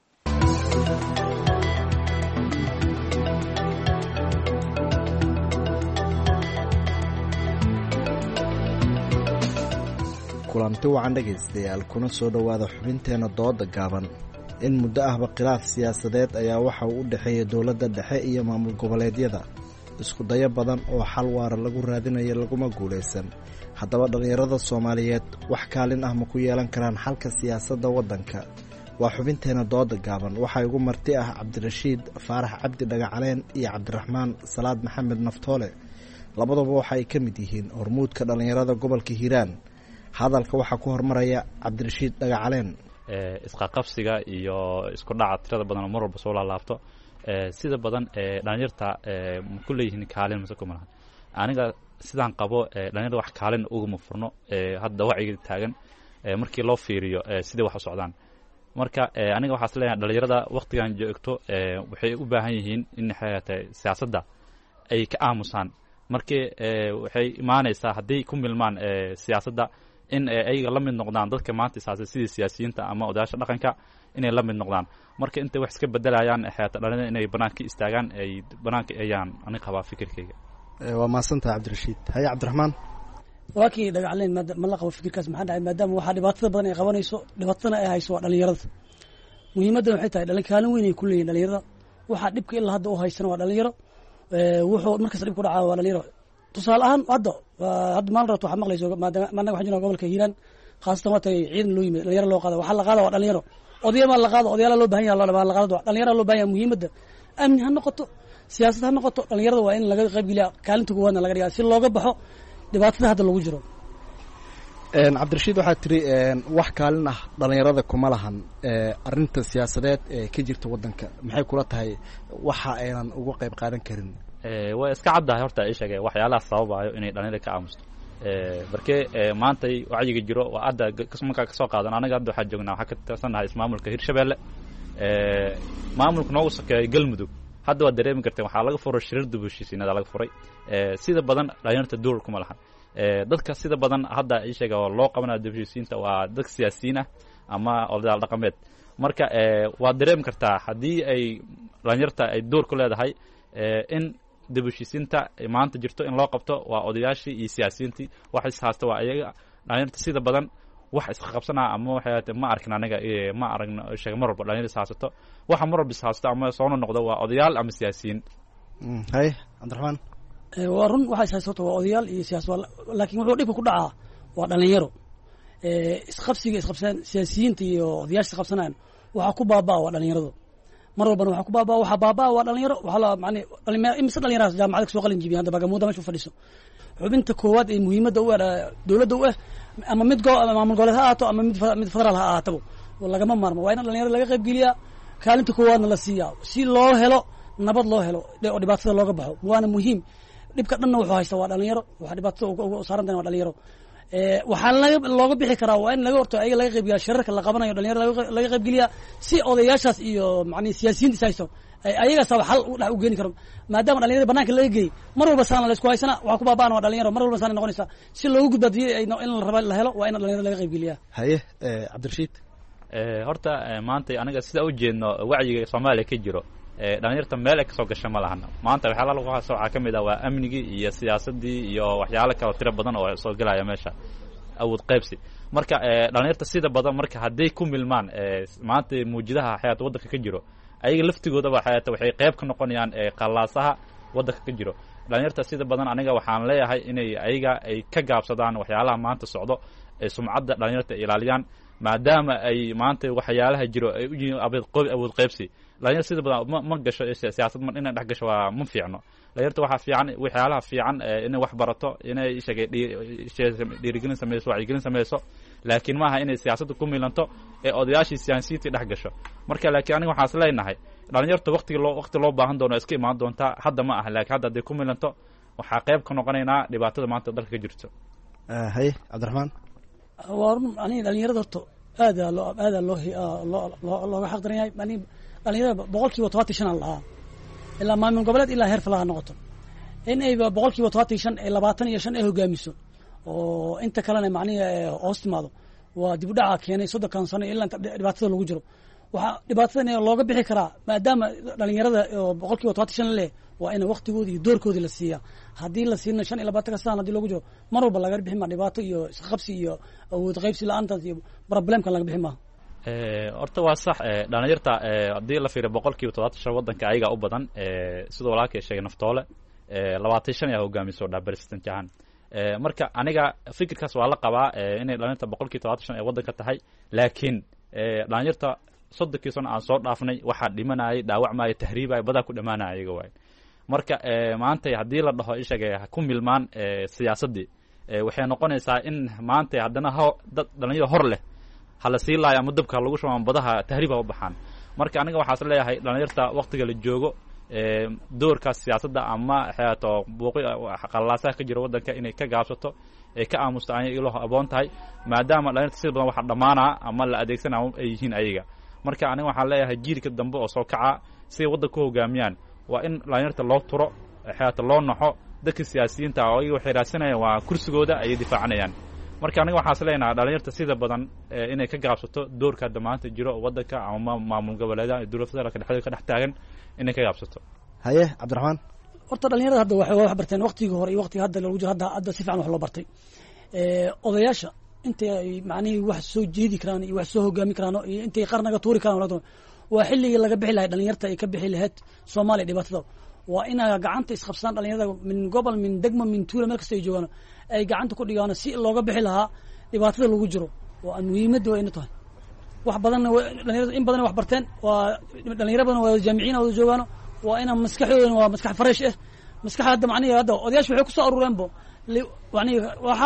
kulanti wacan dhegaystayaal kuna soo dhowaada xubinteena dooda gaaban. in muddo ahba khilaaf siyaasadeed ayaa waxa uu u dhexeeya dowladda dhexe iyo maamul goboleedyada isku dayo badan oo xal waara lagu raadinayo laguma guulaysan. haddaba dhallinyarada Soomaaliyeed wax kaalin ah ma ku yeelan karaan xalka siyaasadda waddanka? waa xubinteena dooda gaaban. waxaa igu marti ah Cabdirashiid Faarax Cabdi Dhagacaleen iyo Cabdiraxmaan Salaad Maxamed Naftoole. labaduba waxa ay ka mid yihiin hormuudka dhallinyarada gobolka Hiiraan. hadalka waxaa ku hormaraya Cabdirashiid Dhagacaleen. isqaqabsiga iyo isku dhaca tirada badan oo mar walba soo laalaabto sida badan dhalinyarta ma ku leeyihiin kaalin mise kuma lahan. aniga sidaan qabo dhalinyarada wax kaalin uguma furno hadda wacyiga taagan markii loo fiiriyo sidii wax u socdaan. marka aniga waxaan leeyahay dhalinyarada waqtigan joogto waxay u baahan yihiin in siyaasadda ay ka aamusaan. markii waxay imaanaysaa haddii ku milmaan siyaasadda in ayaga la mid noqdaan dadka maanta isaasay sidii siyaasiyiinta ama odayaasha dhaqanka inay la mid noqdaan. marka intay wax iska bedelayaan dhalinyarada inay banaanka istaagaan ay banaanka ayaan aniga qabaa fikirkayga. waa maasantahay Cabdirashiid. haya Cabdiraxmaan. waa kii Dhagacaleen ma la qabo fikirkaas maxaa dhacay maadaama waxaa dhibaatada badan ay qabanayso dhibaatadana ay hayso waa dhalinyarada. muhiimadda waxay tahay kaalin weyn ay ku leeyihiin dhalinyarada. waxaa dhibka ilaa hadda u haysana waa dhalinyaro. wuxuu markasta dhib ku dhacaa waa dhalinyaro. tusaale ahaan hadda maalin rabto waxaa maqlayso maadaama waxaan jirnaa gobolka Hiiraan khaasatan waa tay ciidan loo yimid dhalinyaro loo qaada waxaa la qaada waa dhalinyaro. odayaal la qaado odayaal loo baahan yahay la qaado dhalinyaro loo baahan yahay. muhiimadda amni ha noqoto siyaasad ha noqoto dhalinyarada waa in laga qayb geliya kaalinta koowaadna laga dhigaa si looga baxo dhibaatada hadda lagu jiro. Cabdirashiid waxaa tiri wax kaalin ah dhalinyarada kuma lahan arrinta siyaasadeed ee ka jirta waddanka. maxay kula tahay waxa aynan uga qayb qaadan karin? waa iska caddahay horta ay sheegay waxyaalaha sababayo inay dhalinyarada ka aamusto. markee maantay wacyiga jiro waa hadda markaa ka soo qaadan anaga hadda waxaa joognaa waxaa ka tirsannahay ismaamulka Hirshabeelle maamulka noogu sokeeya Galmudug. hadda waad dareemi karteen waxaa laga furay shirar dib u heshiisiinada laga furay sida badan dhalinyarta door kuma lahan. dadka sida badan hadda ay sheegay oo loo qabanayo dib u heshiisiinta waa dad siyaasiyiin ah ama odayaal dhaqameed. marka waad dareemi kartaa haddii ay dhalinyarta ay door ku leedahay in dib u heshiisiinta maanta jirto in loo qabto waa odayaashii iyo siyaasiyiintii wax is haasta waa ayaga. dhalinyarta sida badan wax isqa qabsanaa ama waxay ma arkin aniga ma aragno sheeg mar walba dhalinyarada is haasato waxa mar walba is haasto ama soo noqdo waa odayaal ama siyaasiyiin. hay Cabdiraxmaan. waa run waxa is haasato waa odayaal iyo siyaasiyiin laakiin wuxuu dhibka ku dhacaa waa dhalinyaro. isqabsan siyaasiyiinta iyo odayaasha qabsanaan waxa ku baabaa waa dhalinyaradu. mar walbana waxa ku baabaa waa dhalinyaro waxa la macnaa dhalinyaro imisa dhalinyaro jaamacad soo qalin jibiyay hadda bagamuuda meesha fadhiso. xubinta koowaad ee muhiimadda u ah dawladda u ah ama mid maamul goboleed ha ahaato ama mid federaal ha ahaato lagama maarmo. waa in dhalinyarada laga qayb geliyaa kaalinta koowaadna la siiyaa si loo helo nabad loo helo oo dhibaatada looga baxo. waana muhiim dhibka dhanna wuxuu haysta waa dhalinyaro, waxa dhibaatada ugu saarantahay waa dhalinyaro. waxaa looga bixi karaa waa in laga horto ayaga laga qaybgeliya shirarka la qabanayo dhalinyarada laga qaybgeliya si odayaashaas iyo macnii siyaasiyiinta is haysto ayagaasaba xal dhex u geeni karo, maadaama dhalinyarada banaanka laga geeyey mar walba saana la isku haysana waxaa ku baaba'ana waa dhalinyaro, mar walba saana noqonaysa. si loogu gudba hadii in la raba la helo waa in dhalinyarada laga qaybgeliya. haye cabdirashiid. horta maanta aniga sida u jeedno wacyiga Soomaaliya ka jiro dhalinyarta meel ay kasoo gashay ma lahan. maanta waxyaalaha lagu haysto waxaa ka mid ah waa amnigii iyo siyaasadii iyo waxyaalo kale tiro badan oo soo galaya meesha awood qaybsi. marka dhalinyarta sida badan marka hadday ku milmaan maanta muujidaha xayata waddanka ka jiro ayaga laftigoodaba xayata waxay qayb ka noqonayaan qalaasaha waddanka ka jiro. dhalinyarta sida badan aniga waxaan leeyahay inay ayaga ay ka gaabsadaan waxyaalaha maanta socdo sumcadda dhalinyarta ilaaliyaan, maadaama ay maanta waxyaalaha jiro ay u yihiin awood qaybsi. dhalinyarta sida badan ma gasho siyaasad inay dhex gasho waa ma fiicno. dhalinyarta waxaa fiican waxyaalaha fiican inay wax barato, inay dhiirigelin samayso, wacyigelin samayso, laakiin maaha inay siyaasadda ku milanto ee odayaashii siyaasiyiintii dhex gasho. marka laakiin aniga waxaan is leenahay dhalinyarta waqti loo baahan doono iska imaan doontaa, hadda ma aha, laakiin hadda hadday ku milanto waxaa qayb ka noqonaynaa dhibaatada maanta dalka ka jirto. haye cabdiraxmaan. waa run aniga dhalinyarada horta aada looga xaq daran yahay. dhalinyarada 75% aan lahaa ilaa maamul goboleed ilaa heer falaha noqoto in ay 75% ee 25 ay hogaamiso oo inta kalena macnihi hoos timaado waa dib u dhaca keenay 30 sano ilaa dhibaatada lagu jiro. waxaa dhibaatadan looga bixi karaa maadaama dhalinyarada 75% leh waa in waqtigooda iyo doorkooda la siiyaa. haddii la siina 25 sano haddii lagu jiro mar walba laga bixi ma dhibaato iyo isqabsi iyo awood qaybsi la'aanta iyo problemka laga bixi ma. horta waa sax dhalinyarta haddii la fiiriyo 75% waddanka ayaga u badan sidoo walaalkay sheegay naftoole 25 ayaa hogaamiso dhaa president jahan. marka aniga fikirkaas waa la qabaa inay dhalinyarta 75% ee waddanka tahay, laakiin dhalinyarta 30 sano aan soo dhaafnay waxaa dhimanayay, dhaawacmaya, tahriibaya, badaa ku dhamaanaya ayaga waay. marka maanta haddii la dhaho ishaga ku milmaan siyaasaddii waxay noqonaysaa in maanta haddana dad dhalinyaro hor leh hala sii laaya ama dabka lagu shuban badaha tahriiba u baxaan. marka aniga waxaas leeyahay dhalinyarta waqtiga la joogo doorkaas siyaasadda ama xayaato qalaasaha ka jira waddanka inay ka gaabsato ee ka aamusto ayay ilo aboon tahay, maadaama dhalinyarta sida badan waxa dhamaanaa ama la adeegsanaa ay yihiin ayaga. marka aniga waxaan leeyahay jiilka dambe oo soo kaca si waddanka ku hogaamiyaan waa in dhalinyarta loo turo, xayaato loo naxo. dadka siyaasiyiinta oo ayaga waxay raadsanayaan waa kursigooda ayay difaacanayaan. marka aniga waxaas leenahay dhalinyarta sida badan inay ka gaabsato doorka maanta jiro waddanka ama maamul goboleedaha iyo dowladda federaalka dhexdeeda ka dhex taagan inay ka gaabsato. haye cabdiraxmaan. horta dhalinyarada hadda waxay wax barteen waqtigii hore iyo waqtiga hadda lagu jiro hadda si fiican wax loo bartay. odayaasha intay ay macnihii wax soo jeedi karaan iyo wax soo hogaami karaan iyo intay qarnaga tuuri karaan waa xilligii laga bixi lahay dhalinyarta ay ka bixi lahayd Soomaaliya dhibaatada. waa inay gacanta isqabsadaan dhalinyarada min gobol min degmo min tuulo meel kasta ay joogaan ay gacanta ku dhigaan si looga bixi lahaa dhibaatada lagu jiro. waa muhiimadda waa inay tahay wax badan dhalinyarada in badan wax barteen, waa dhalinyaro badan waa jaamiciin oo joogaan, waa ina maskaxdooda waa maskax fresh ah. maskaxda hadda macnaheedu hadda odayaashu waxay ku soo urureenbo يعني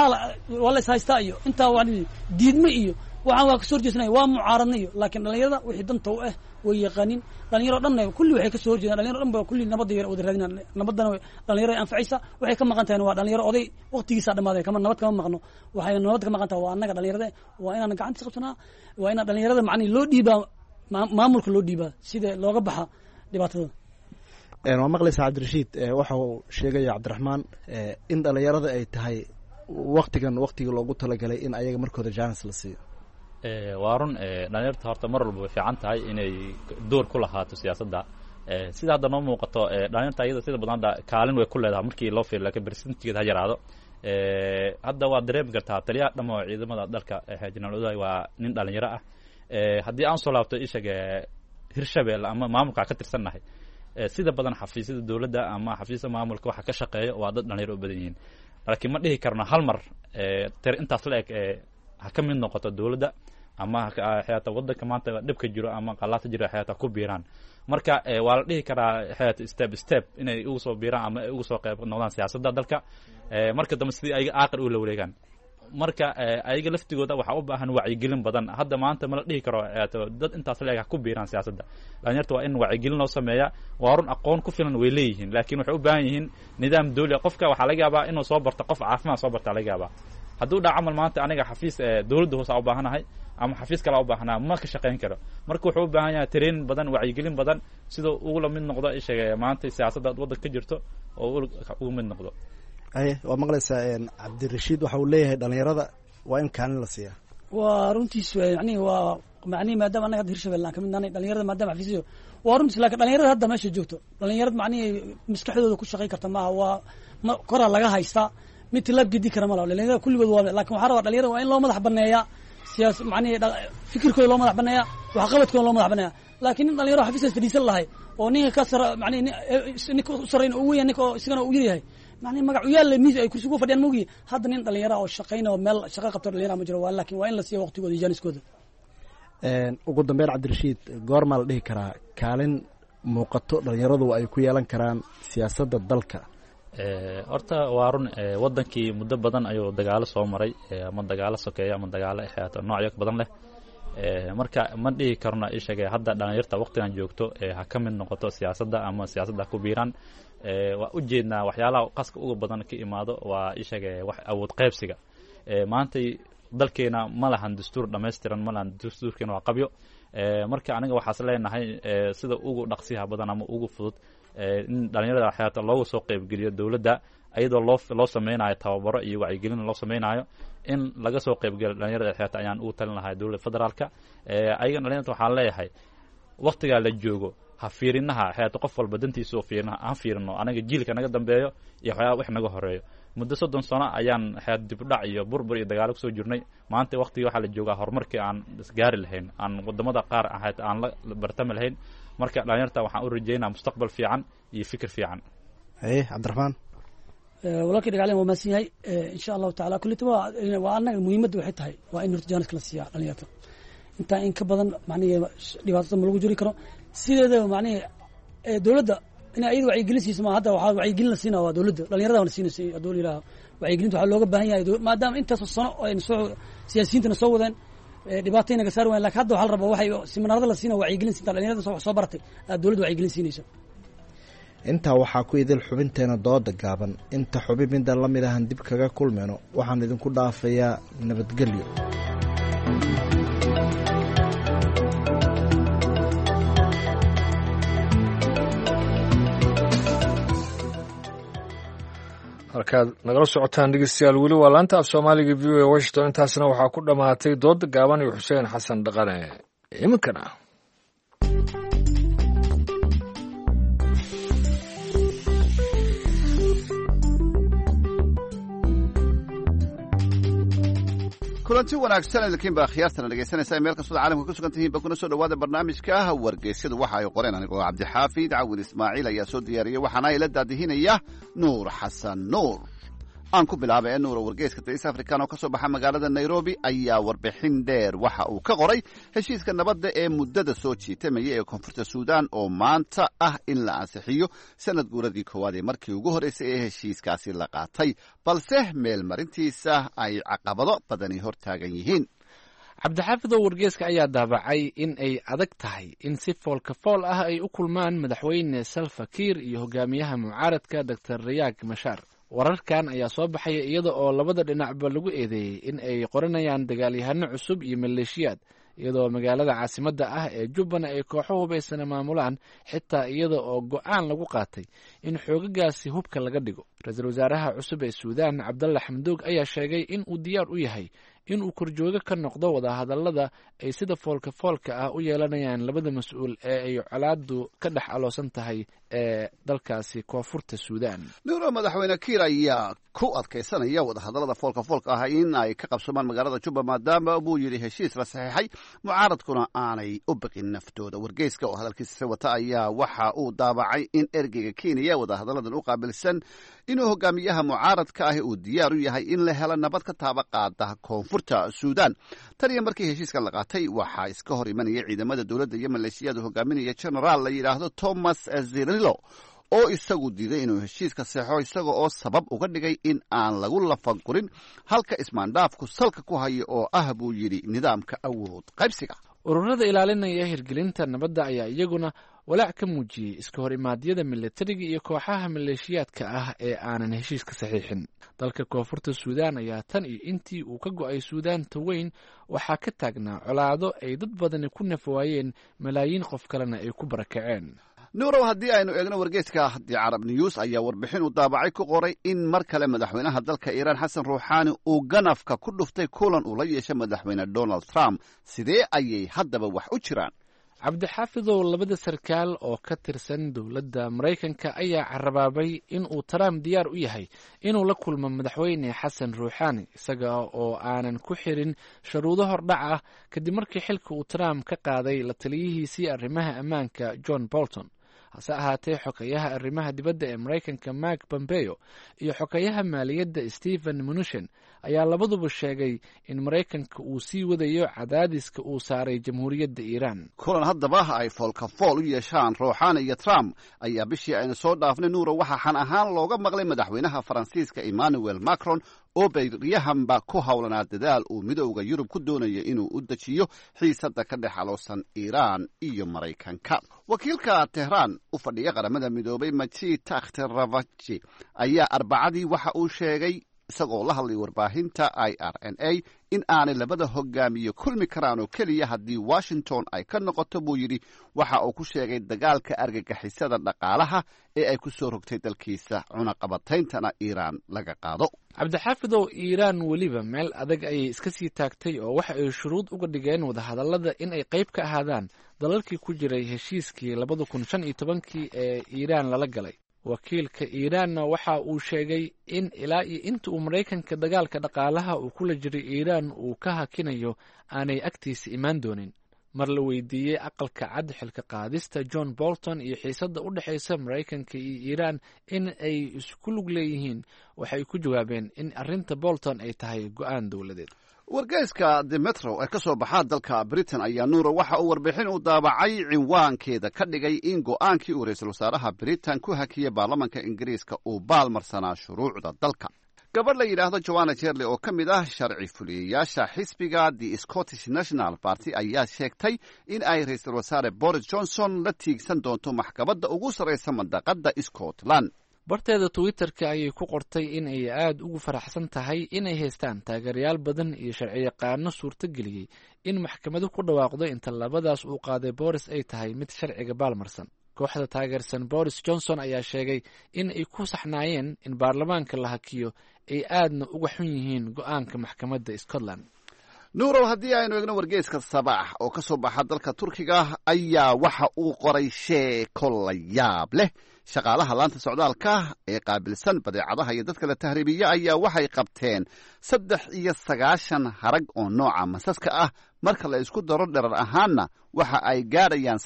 والله هايستا iyo inta waan diidma iyo waxaan waa ka soo jeesnay waa mucaaradnayo laakiin dhalinyarada wixii danta u ah way yaqaanin dhalinyaro dhan kulli waxay ka soo jeedaan dhalinyaro dhan ba kulli nabad yar oo raadinaan nabadana dhalinyaro anfacaysa waxay ka maqan tahay waa dhalinyaro oday waqtigiisa dhamaaday kama nabad kama maqno waxay nabad ka maqan tahay waa annaga dhalinyarada waa inaan gacanta qabsanaa waa inaan dhalinyarada macni loo dhiibaa maamulka loo dhiibaa sida looga baxa dhibaatada. waa maqlaysaa cabdirashiid waxa uu sheegaya cabdiraxmaan in dhalinyarada ay tahay waqtiga loogu talagalay in ayaga markooda jaanis la siiyo. waa run dhalinyarta horta mar walba way fiican tahay inay door ku lahaato siyaasadda sida hadda noo muuqato dhalinyarta iyada sida badan hadda kaalin way ku leedahay markii loo fiiriyo laakiin percentageeda ha yaraado. hadda waa dareemi kartaa taliyaha dhammo ciidamada dalka General Oday waa nin dhalinyaro ah. haddii aan soo laabto ishaga Hirshabelle ama maamulka ka tirsannahay sida badan xafiisyada dawladda ama xafiisyada maamulka waxa ka shaqeeya waa dad dhalinyaro u badan yihiin laakiin ma dhihi karno hal mar tir intaas la eg ha ka mid noqoto dawladda ama hay'adda waddanka maanta dhibka jiro ama qalaata jiro hay'adda ku biiraan marka waa la dhihi karaa hay'ad step inay ugu soo biiraan ama ugu soo qayb noqdaan siyaasadda dalka marka dambe sidii ay aqal u la wareegaan. marka ayaga laftigooda waxaa u baahan wacyigelin badan. Hadda maanta ma la dhihi karo dad intaas leeg ku biiraan siyaasadda. dhalinyarta waa in wacyigelin loo sameeyaa. waa run aqoon ku filan way leeyihiin, laakiin waxay u baahan yihiin nidaam dawli. qofka waxaa laga yaabaa inuu soo barto, qof caafimaad soo barta laga yaabaa. hadduu dhaca camal maanta aniga xafiis dawladda hoose u baahanahay ama xafiis kale u baahanaa ma ka shaqayn karo. marka wuxuu u baahan yahay tareen badan, wacyigelin badan, sidoo ugu la mid noqdo ishaga maanta siyaasadda waddanka ka jirto oo ugu mid noqdo. waa maqlaysaa cabdirashiid waxa uu leeyahay dhalinyarada waa in kaalin la siiyaa. waa runtiis yani waa macnihi maadaama annaga hadda hirshabelle aan ka mid nahay dhalinyarada maadaama xafiisyo waa runtiis, laakiin dhalinyarada hadda meesha joogto dhalinyarada macnihi maskaxdooda ku shaqayn karta maaha. waa koraa laga haystaa mid tilaab gedi kara malaha. dhalinyarada kulligood waa, laakin waxaa rabaa dhalinyarada waa in loo madax baneeyaa siyaas macnihi fikirkooda loo madax baneeyaa, waxqabadkooda loo madax baneeyaa. laakiin nin dhalinyaro xafiiskaas fadhiisan lahay oo ninka ka sara macnihi ninka u sarreyn ugu weyn ninka oo isagana u yaryahay macnihi magac u yaalla miis ay kursigu fadhiyaan moogi. hadda nin dhalinyaro oo shaqayna oo meel shaqo qabto dhalinyaro ma jiro, laakiin waa in la siiyo waqtigooda iyo jaaniskooda. ugu dambeyn cabdirashiid, goormaa la dhihi karaa kaalin muuqato dhalinyaradu ay ku yeelan karaan siyaasadda dalka? horta waa run waddankii muddo badan ayuu dagaalo soo maray, ama dagaalo sokeeya ama dagaalo noocyo badan leh. marka ma dhihi karno ishaga hadda dhalinyarta waqtigan joogto ha ka mid noqoto siyaasadda ama siyaasadda ku biiraan. waa u jeednaa waxyaalaha qaska uga badan ka imaado waa ishaga wax awood qaybsiga. maantay dalkeena ma lahan dastuur dhammaystiran, ma lahan dastuurkeena waa qabyo. marka aniga waxaas leenahay sida ugu dhaqsiyaha badan ama ugu fudud in dhalinyarada xayaata loogu soo qaybgeliyo dawladda, iyadoo loo sameynayo tababaro iyo wacyigelin loo sameynayo in laga soo qaybgeliyo dhalinyarada xayaata ayaan ugu talin lahay dawladda federaalka. ayagan dhalinyarta waxaan leeyahay waqtigaa la joogo ha fiirinaha xayaata qof walba dantiisa oo ha fiirino anaga jiilka naga dambeeyo iyo waxyaaba wax naga horeeyo. muddo 30 sano ayaan xayaat dibdhac iyo burbur iyo dagaalo kusoo jirnay. maanta waqtigii waxaa la joogaa horumarkii aan isgaari lahayn, aan wadamada qaar aan la bartami lahayn. marka dhalinyarta waxaan u rajeynaa mustaqbal fiican iyo fikir fiican. cabdiraxmaan walaalkii dhagaaleen waa maasan yahay insha allahu tacaala. kullitima waa annaga muhiimadda waxay tahay waa in horta jaaniska la siiyaa dhalinyarta. intaa in ka badan macnihi dhibaatada ma lagu jiri karo. sideedaba macnihi dawladda inay iyada wacyigelin siiso ma hadda waxaa wacyigelin la siinaa waa dawladda, dhalinyarada wana siinaysa hadduu la yidhaaho. wacyigelinta waxaa looga baahan yahay maadaama intaasoo sano oo ayna soo siyaasiyiintana soo wadeen dhibaatay naga saari wayan. lakin hadda waxaa la rabaa waxay siminaarada la siina wacyigelin siinta dhalinyarada wax soo baratay aad dawladda wacyigelin siinaysa. intaa waxaa ku idil xubinteena dooda gaaban. inta xubin midaan la mid ahan dib kaga kulmayno waxaan idinku dhaafayaa nabadgelyo. halkaad nagala socotaan dhegeystayaal weli waa laanta af soomaaliga v o a washington. intaasna waxaa ku dhammaatay dooda gaaban iyo xuseen xasan dhaqane. iminkana kulanti wanaagsan idinkiin baa khiyaartana dhegaysanaysaa meel kastoo caalamka ku sugan tihiin ba kuna soo dhawaada barnaamijka wargeysyadu waxa ay qoreen. anigoo cabdixaafid cawin ismaaciil ayaa soo diyaariyey, waxaana ila daadihinaya nuur xasan nuur. aan ku bilaaba ee nuura wargeyska da east african oo ka soo baxa magaalada nairobi ayaa warbixin dheer waxa uu ka qoray heshiiska nabadda ee muddada soo jiitamaya ee koonfurta suudan oo maanta ah in la ansixiyo sanad guuradii koowaad ee markii ugu horreysay ee heshiiskaasi la qaatay, balse meel marintiisa ay caqabado badani hor taagan yihiin. cabdixaafidow wargeeska ayaa daabacay in ay adag tahay in si foolkafool ah ay u kulmaan madaxweyne salva kiir iyo hogaamiyaha mucaaradka dor riyaak mashaar. wararkan ayaa soo baxaya iyada oo labada dhinacba lagu eedeeyey in ay qoranayaan dagaalyahano cusub iyo maleeshiyaad, iyadoo magaalada caasimadda ah ee jubbana ay kooxo hubaysana maamulaan, xitaa iyada oo go'aan lagu qaatay in xoogagaasi hubka laga dhigo. ra-iisul wasaaraha cusub ee suudaan cabdalla xamduug ayaa sheegay in uu diyaar u yahay in uu korjoogo ka noqdo wadahadallada ay sida foolka foolka ah u yeelanayaan labada mas-uul ee ay colaadu ka dhex aloosan tahay ee dalkaasi koonfurta suudaan. nuuro madaxweyne kiir ayaa ku adkaysanaya wadahadallada foolka foolka ah in ay ka qabsomaan magaalada jubba maadaama buu yidhi heshiis la saxiixay, mucaaradkuna aanay u baqin naftooda. wargeyska oo hadalkiisa wata ayaa waxa uu daabacay in ergeyga kenya wadahadalladan u qaabilsan inuu hogaamiyaha mucaaradka ahi uu diyaar u yahay in la helo nabad ka taaba qaada koonfurta suudaan. tan iyo markii heshiiska la qaatay waxaa iska hor imanaya ciidamada dowladda iyo maleeshiyada hogaaminaya genaraal la yidhaahdo thomas zirilo oo isagu diiday inuu heshiiska seexo isaga oo sabab uga dhigay in aan lagu lafagurin halka ismaandhaafku salka ku hayo oo ah buu yidhi nidaamka awood qaybsiga. ururada ilaalinaya hirgelinta nabadda ayaa iyaguna walaac ka muujiyey iska hor imaadyada milatariga iyo kooxaha maleeshiyaadka ah ee aanan heshiiska saxiixin. dalka koonfurta suudaan ayaa tan iyo intii uu ka go'ay suudaanta weyn waxaa ka taagnaa colaado ay dad badani ku nafwaayeen, malaayiin qof kalena ay ku barakaceen. nuurow, haddii aynu eegno wargeyska The Carab News ayaa warbixin uu daabacay ku qoray in mar kale madaxweynaha dalka Iiraan Xasan Ruuxaani uu ganafka ku dhuftay kulan uu la yeeshay madaxweyne Donald Trump. sidee ayay haddaba wax u jiraan? cabdixaafidow, labada sarkaal oo ka tirsan dowladda maraykanka ayaa carabaabay in uu Trump diyaar u yahay inuu la kulmo madaxweyne xasan ruuxaani isaga oo aanan ku xirin sharuudo hordhac ah kadib markii xilka uu Trump ka qaaday la taliyihiisii arrimaha ammaanka John Bolton. hase ahaatee xogeyaha arrimaha dibadda ee maraykanka Mark Pompeo iyo xogeyaha maaliyadda Stephen Mnuchin ayaa labaduba sheegay in maraykanka uu sii wadayo cadaadiska uu saaray jamhuuriyadda Iiraan. kulan haddaba ay foolka fool u yeeshaan Ruuxaani iyo Trump ayaa bishii aynu soo dhaafnay nuuro waxaa xan ahaan looga maqlay madaxweynaha Faransiiska Emmanuel Macron oo bayriyahanba ku howlanaa dadaal uu midowda Yurub ku doonayo inuu u dejiyo xiisadda ka dhex aloosan Iiraan iyo Maraykanka. wakiilka Tehran u fadhiya qaramada midoobay Majid Takhtaravachi ayaa Arbacadii waxa uu sheegay isagoo la hadlay warbaahinta IRNA in aanay labada hogaamiye kulmi karaan oo keliya haddii Washington ay ka noqoto buu yidhi. waxa uu ku sheegay dagaalka argagixisada dhaqaalaha ee ay ku soo rogtay dalkiisa, cunaqabatayntana Iiraan laga qaado. cabdixaafidow, Iiraan weliba meel adag ayay iska sii taagtay oo waxa ay shuruud uga dhigeen wadahadallada in ay qayb ka ahaadaan dalalkii ku jiray heshiiskii 2015 ee Iiraan lala galay. wakiilka Iiraanna waxa uu sheegay in ilaa iyo inta uu maraykanka dagaalka dhaqaalaha uu kula jiray Iiraan uu ka hakinayo aanay agtiisa imaan doonin. mar la weydiiyey aqalka cad xilka qaadista John Bolton iyo xiisadda u dhexaysa maraykanka iyo Iiraan in ay isku lug leeyihiin, waxay ku jawaabeen in arrinta Bolton ay tahay go'aan dowladeed. wargeyska The Metro ee ka soo baxa dalka Britain ayaa nuuro waxa uu warbixin u daabacay cinwaankeeda ka dhigay in go'aankii uu ra'iisul wasaaraha Britain ku hakiyay baarlamaanka Ingiriiska uu baalmarsanaa shuruucda dalka. gabadh la yidhaahdo Joanna Cherley oo ka mid ah sharci fuliyayaasha xisbiga The Scottish National Party ayaa sheegtay in ay ra'iisul wasaare Boris Johnson la tiigsan doonto maxkamadda ugu sarreysa mandaqadda Scotland. barteeda Twitter-ka ayay ku qortay in ay aad ugu faraxsan tahay inay haystaan taageerayaal badan iyo sharciyaqaano suurtageliyey in maxkamadu ku dhawaaqdo inta labadaas uu qaaday Boris ay tahay mid sharciga baalmarsan. kooxda taageersan Boris Johnson ayaa sheegay in ay ku saxnaayeen in baarlamaanka la hakiyo ay aadna uga xun yihiin go'aanka maxkamadda Scotland. nuurow, haddii aynu eegno wargeyska Sabaax oo ka soo baxa dalka Turkiga ayaa waxa uu qoray sheeko la yaab leh. shaqaalaha laanta socdaalka ee qaabilsan badeecadaha iyo dadka la tahriibiya ayaa waxay qabteen 93 harag oo nooca masaska ah. marka la isku daro dherer ahaanna waxa ay gaadhayaan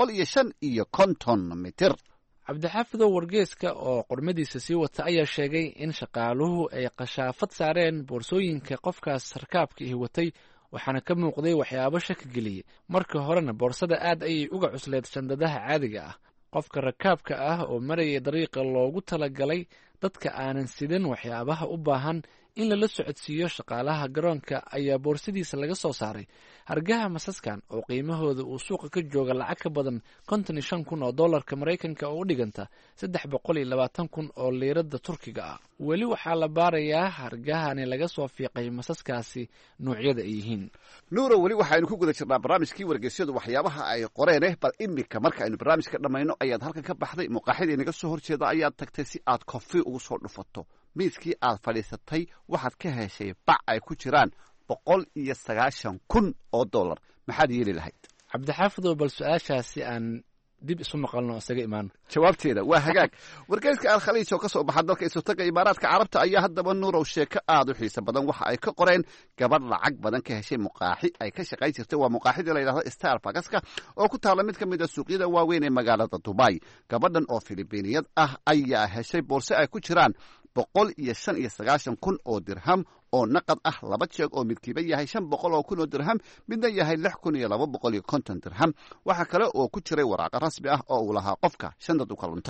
350 mitir. cabdixaafidow, wargeyska oo qormadiisa sii wata ayaa sheegay in shaqaaluhu ay qashaafad saareen boorsooyinka qofkaas sarkaabka ihi watay, waxaana ka muuqday waxyaabo shaki geliyey. marka horena boorsada aad ayay uga cusleed shandadaha caadiga ah. qofka rakaabka ah oo marayay dariiqa loogu talagalay dadka aanan sidan waxyaabaha u baahan in lala socodsiiyo shaqaalaha garoonka ayaa boorsadiisa laga soo saaray hargaha masaskan oo qiimahooda uu suuqa ka jooga lacag ka badan 55,000 oo dollarka Maraykanka oo u dhiganta 320,000 oo liirada Turkiga ah. weli waxaa la baarayaa hargahani laga soo fiiqay masaskaasi noocyada ay yihiin. nuuro, weli waxaynu ku guda jirnaa barnaamijkii wargeysyadu waxyaabaha ay qoreen bal imika marka aynu barnaamijka dhammayno ayaad halkan ka baxday, muuqaaxidii naga soo horjeeda ayaad tagtay si aad kofi ugu soo dhufato. miiskii aad fadhiisatay waxaad ka heshay bac ay ku jiraan 190,000 oo dollar. maxaad yeeli lahayd? cabdixaafidow, bal su-aashaasi aan dib isu maqalno isaga imaan. jawaabteeda waa hagaag. wargeyska Al-Khaliij oo ka soo baxa dalka Isultaga Imaaraadka Carabta ayaa haddaba nuurow sheeko aad u xiiso badan waxa ay ka qoreen gabadh lacag badan ka heshay muqaaxi ay ka shaqayn jirtay. waa muqaaxidii la yidhaahdo Starbucks oo ku taala mid ka mid ah suuqyada waaweyn ee magaalada Dubai. gabadhan oo Filibiiniyad ah ayaa heshay boorso ay ku jiraan 195,000 oo dirham oo naqad ah, 2 jeeg oo midkiiba yahay 500,000 oo dirham, midna yahay 6,250 dirham. waxa kale oo ku jiray waraaqo rasmi ah oo uu lahaa qofka shandad u ka luntay.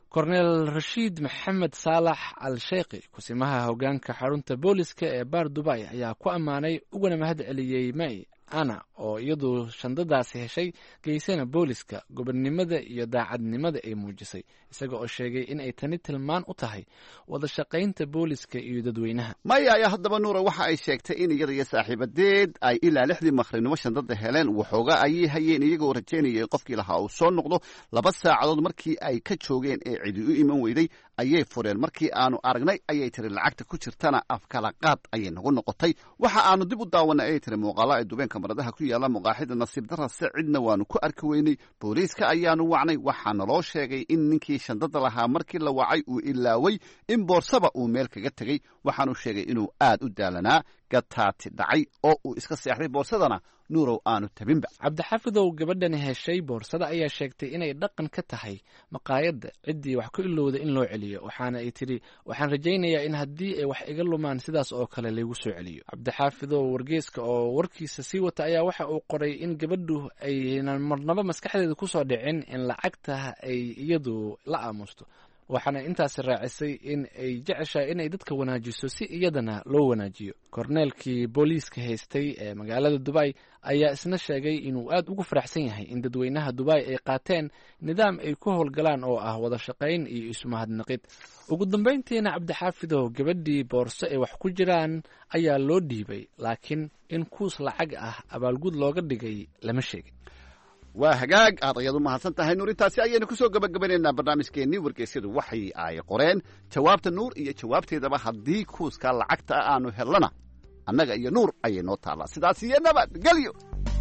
korneel rashiid maxamed saalax al sheekhi kusimaha hoggaanka xarunta booliska ee baar dubay ayaa ku ammaanay ugana mahad celiyey may ana oo iyadu shandadaasi heshay geysana booliska gobonnimada iyo daacadnimada ay muujisay isaga oo sheegay in ay tani tilmaan u tahay wada shaqaynta booliska iyo dadweynaha maya ayaa haddaba nuura waxa ay sheegtay in iyada iyo saaxiibadeed ay ilaa 6 maqribnimo shandada heleen waxooga ayay hayeen iyagoo rajaynayay qofkii lahaa uu soo noqdo 2 saacadood markii ay ka joogeen ee cidi u iman weyday ayay fureen markii aanu aragnay ayay tiri lacagta ku jirtana afkala qaad ayay nagu noqotay waxa aanu dib u daawanay ayay tiri muuqaalo ay dubeen kamaradaha ku yaala maqaaxida nasiib darase cidna waanu ku arki weynay booliiska ayaanu wacnay waxaana loo sheegay in ninkii shandada lahaa markii la wacay uu ilaaway in boorsaba uu meel kaga tegey waxaanu sheegay inuu aad u daalanaa gataati dhacay oo uu iska seexday boorsadana nuurow aanu tabinba cabdixaafidow gabadhani heshay boorsada ayaa sheegtay inay dhaqan ka tahay maqaayadda ciddii wax ku ilowda in loo celiyo waxaana ay tidhi waxaan rajaynayaa in haddii ay wax iga lumaan sidaas oo kale laygu soo celiyo cabdixaafidow wargeeska oo warkiisa sii wata ayaa waxa uu qoray in gabadhu aynan marnaba maskaxdeeda ku soo dhicin in lacagta ay iyadu la aamusto waxaana intaasi raacisay in ay jeceshahay inay dadka wanaajiso si iyadana loo wanaajiyo korneelkii booliiska haystay ee magaalada dubay ayaa isna sheegay inuu aad ugu faraxsan yahay in dadweynaha dubay ay qaateen nidaam ay ku howlgalaan oo ah wada shaqayn iyo ismahadnaqid ugu dambayntiina cabdixaafidow gabadhii boorso ay wax ku jiraan ayaa loo dhiibay laakiin in kuus lacag ah abaalgud looga dhigay lama sheegin waa hagaag aad ayaad u mahadsan tahay nuur intaasi ayaynu ku soo gabagabanaynaa barnaamijkeennii wargeysyadu waxay ay qoreen jawaabta nuur iyo jawaabteedaba haddii kuuska lacagta ah aanu hellana annaga iyo nuur ayay noo taallaa sidaas iyo nabadgelyo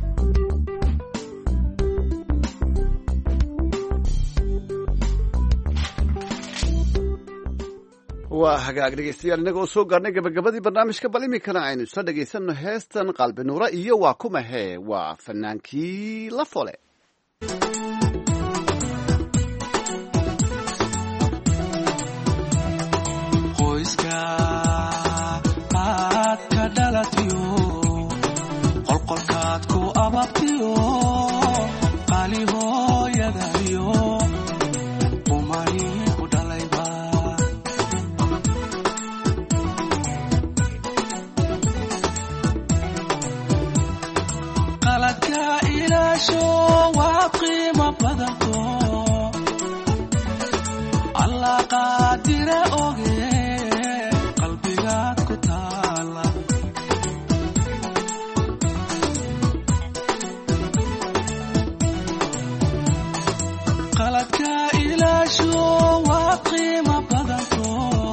waa hagaag dhegeystayaal innaga oo soo gaarnay gabagabadii barnaamijka bal iminkana aynu isla dhegaysanno heestan qalbi nuura iyo waa kumahee waa fanaankii la fole qoyska aad ka dhalatiyo qolqolkaad ku ababtiyo qali hooyadayo umani ku dhalayba qaladka ilaasho waa qiimo badanto allah qaadire oge qalbigaad ku taala qaladka ilaasho waa qiimo badanto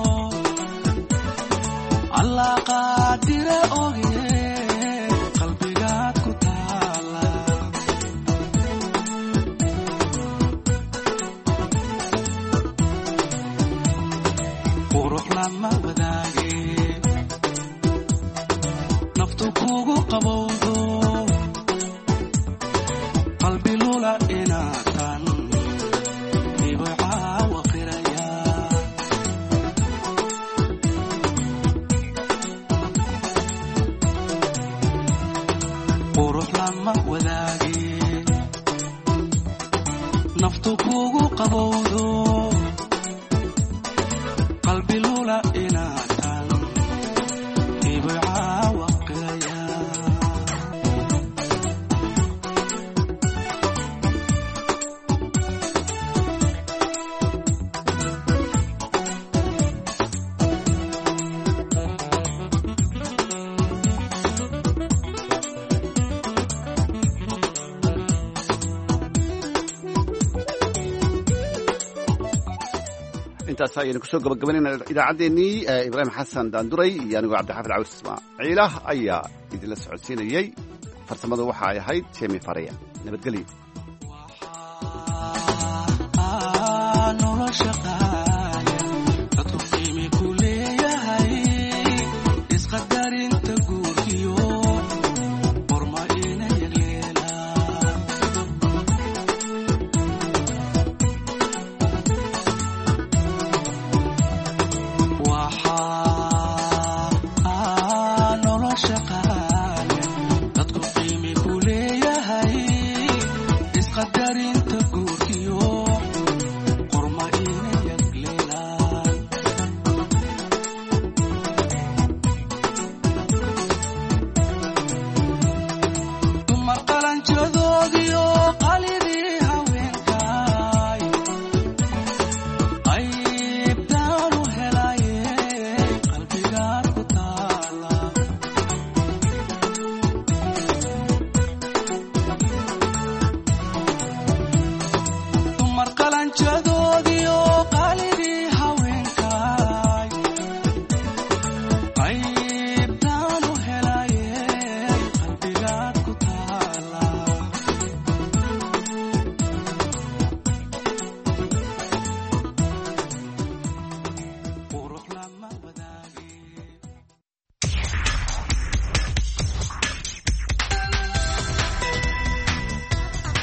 allah qaadire oge qalbigaad ku taala qurux lama wadaage naftu kugu qabowdo qalbi lula inaatan ibcaawa qiraya qurux lama wadaage naftu kugu qabowdo qalbi lula inaatan ibcaawa qiraya intaas ayaynu kusoo gabagabaynayna idaacaddeenii ibraahim xasan daanduray iyo anigoo cabdixaafid cawd ismaaciilah ayaa idinla socodsiinayey farsamadu waxa ay ahayd jemi fareya nabadgelyo nolosha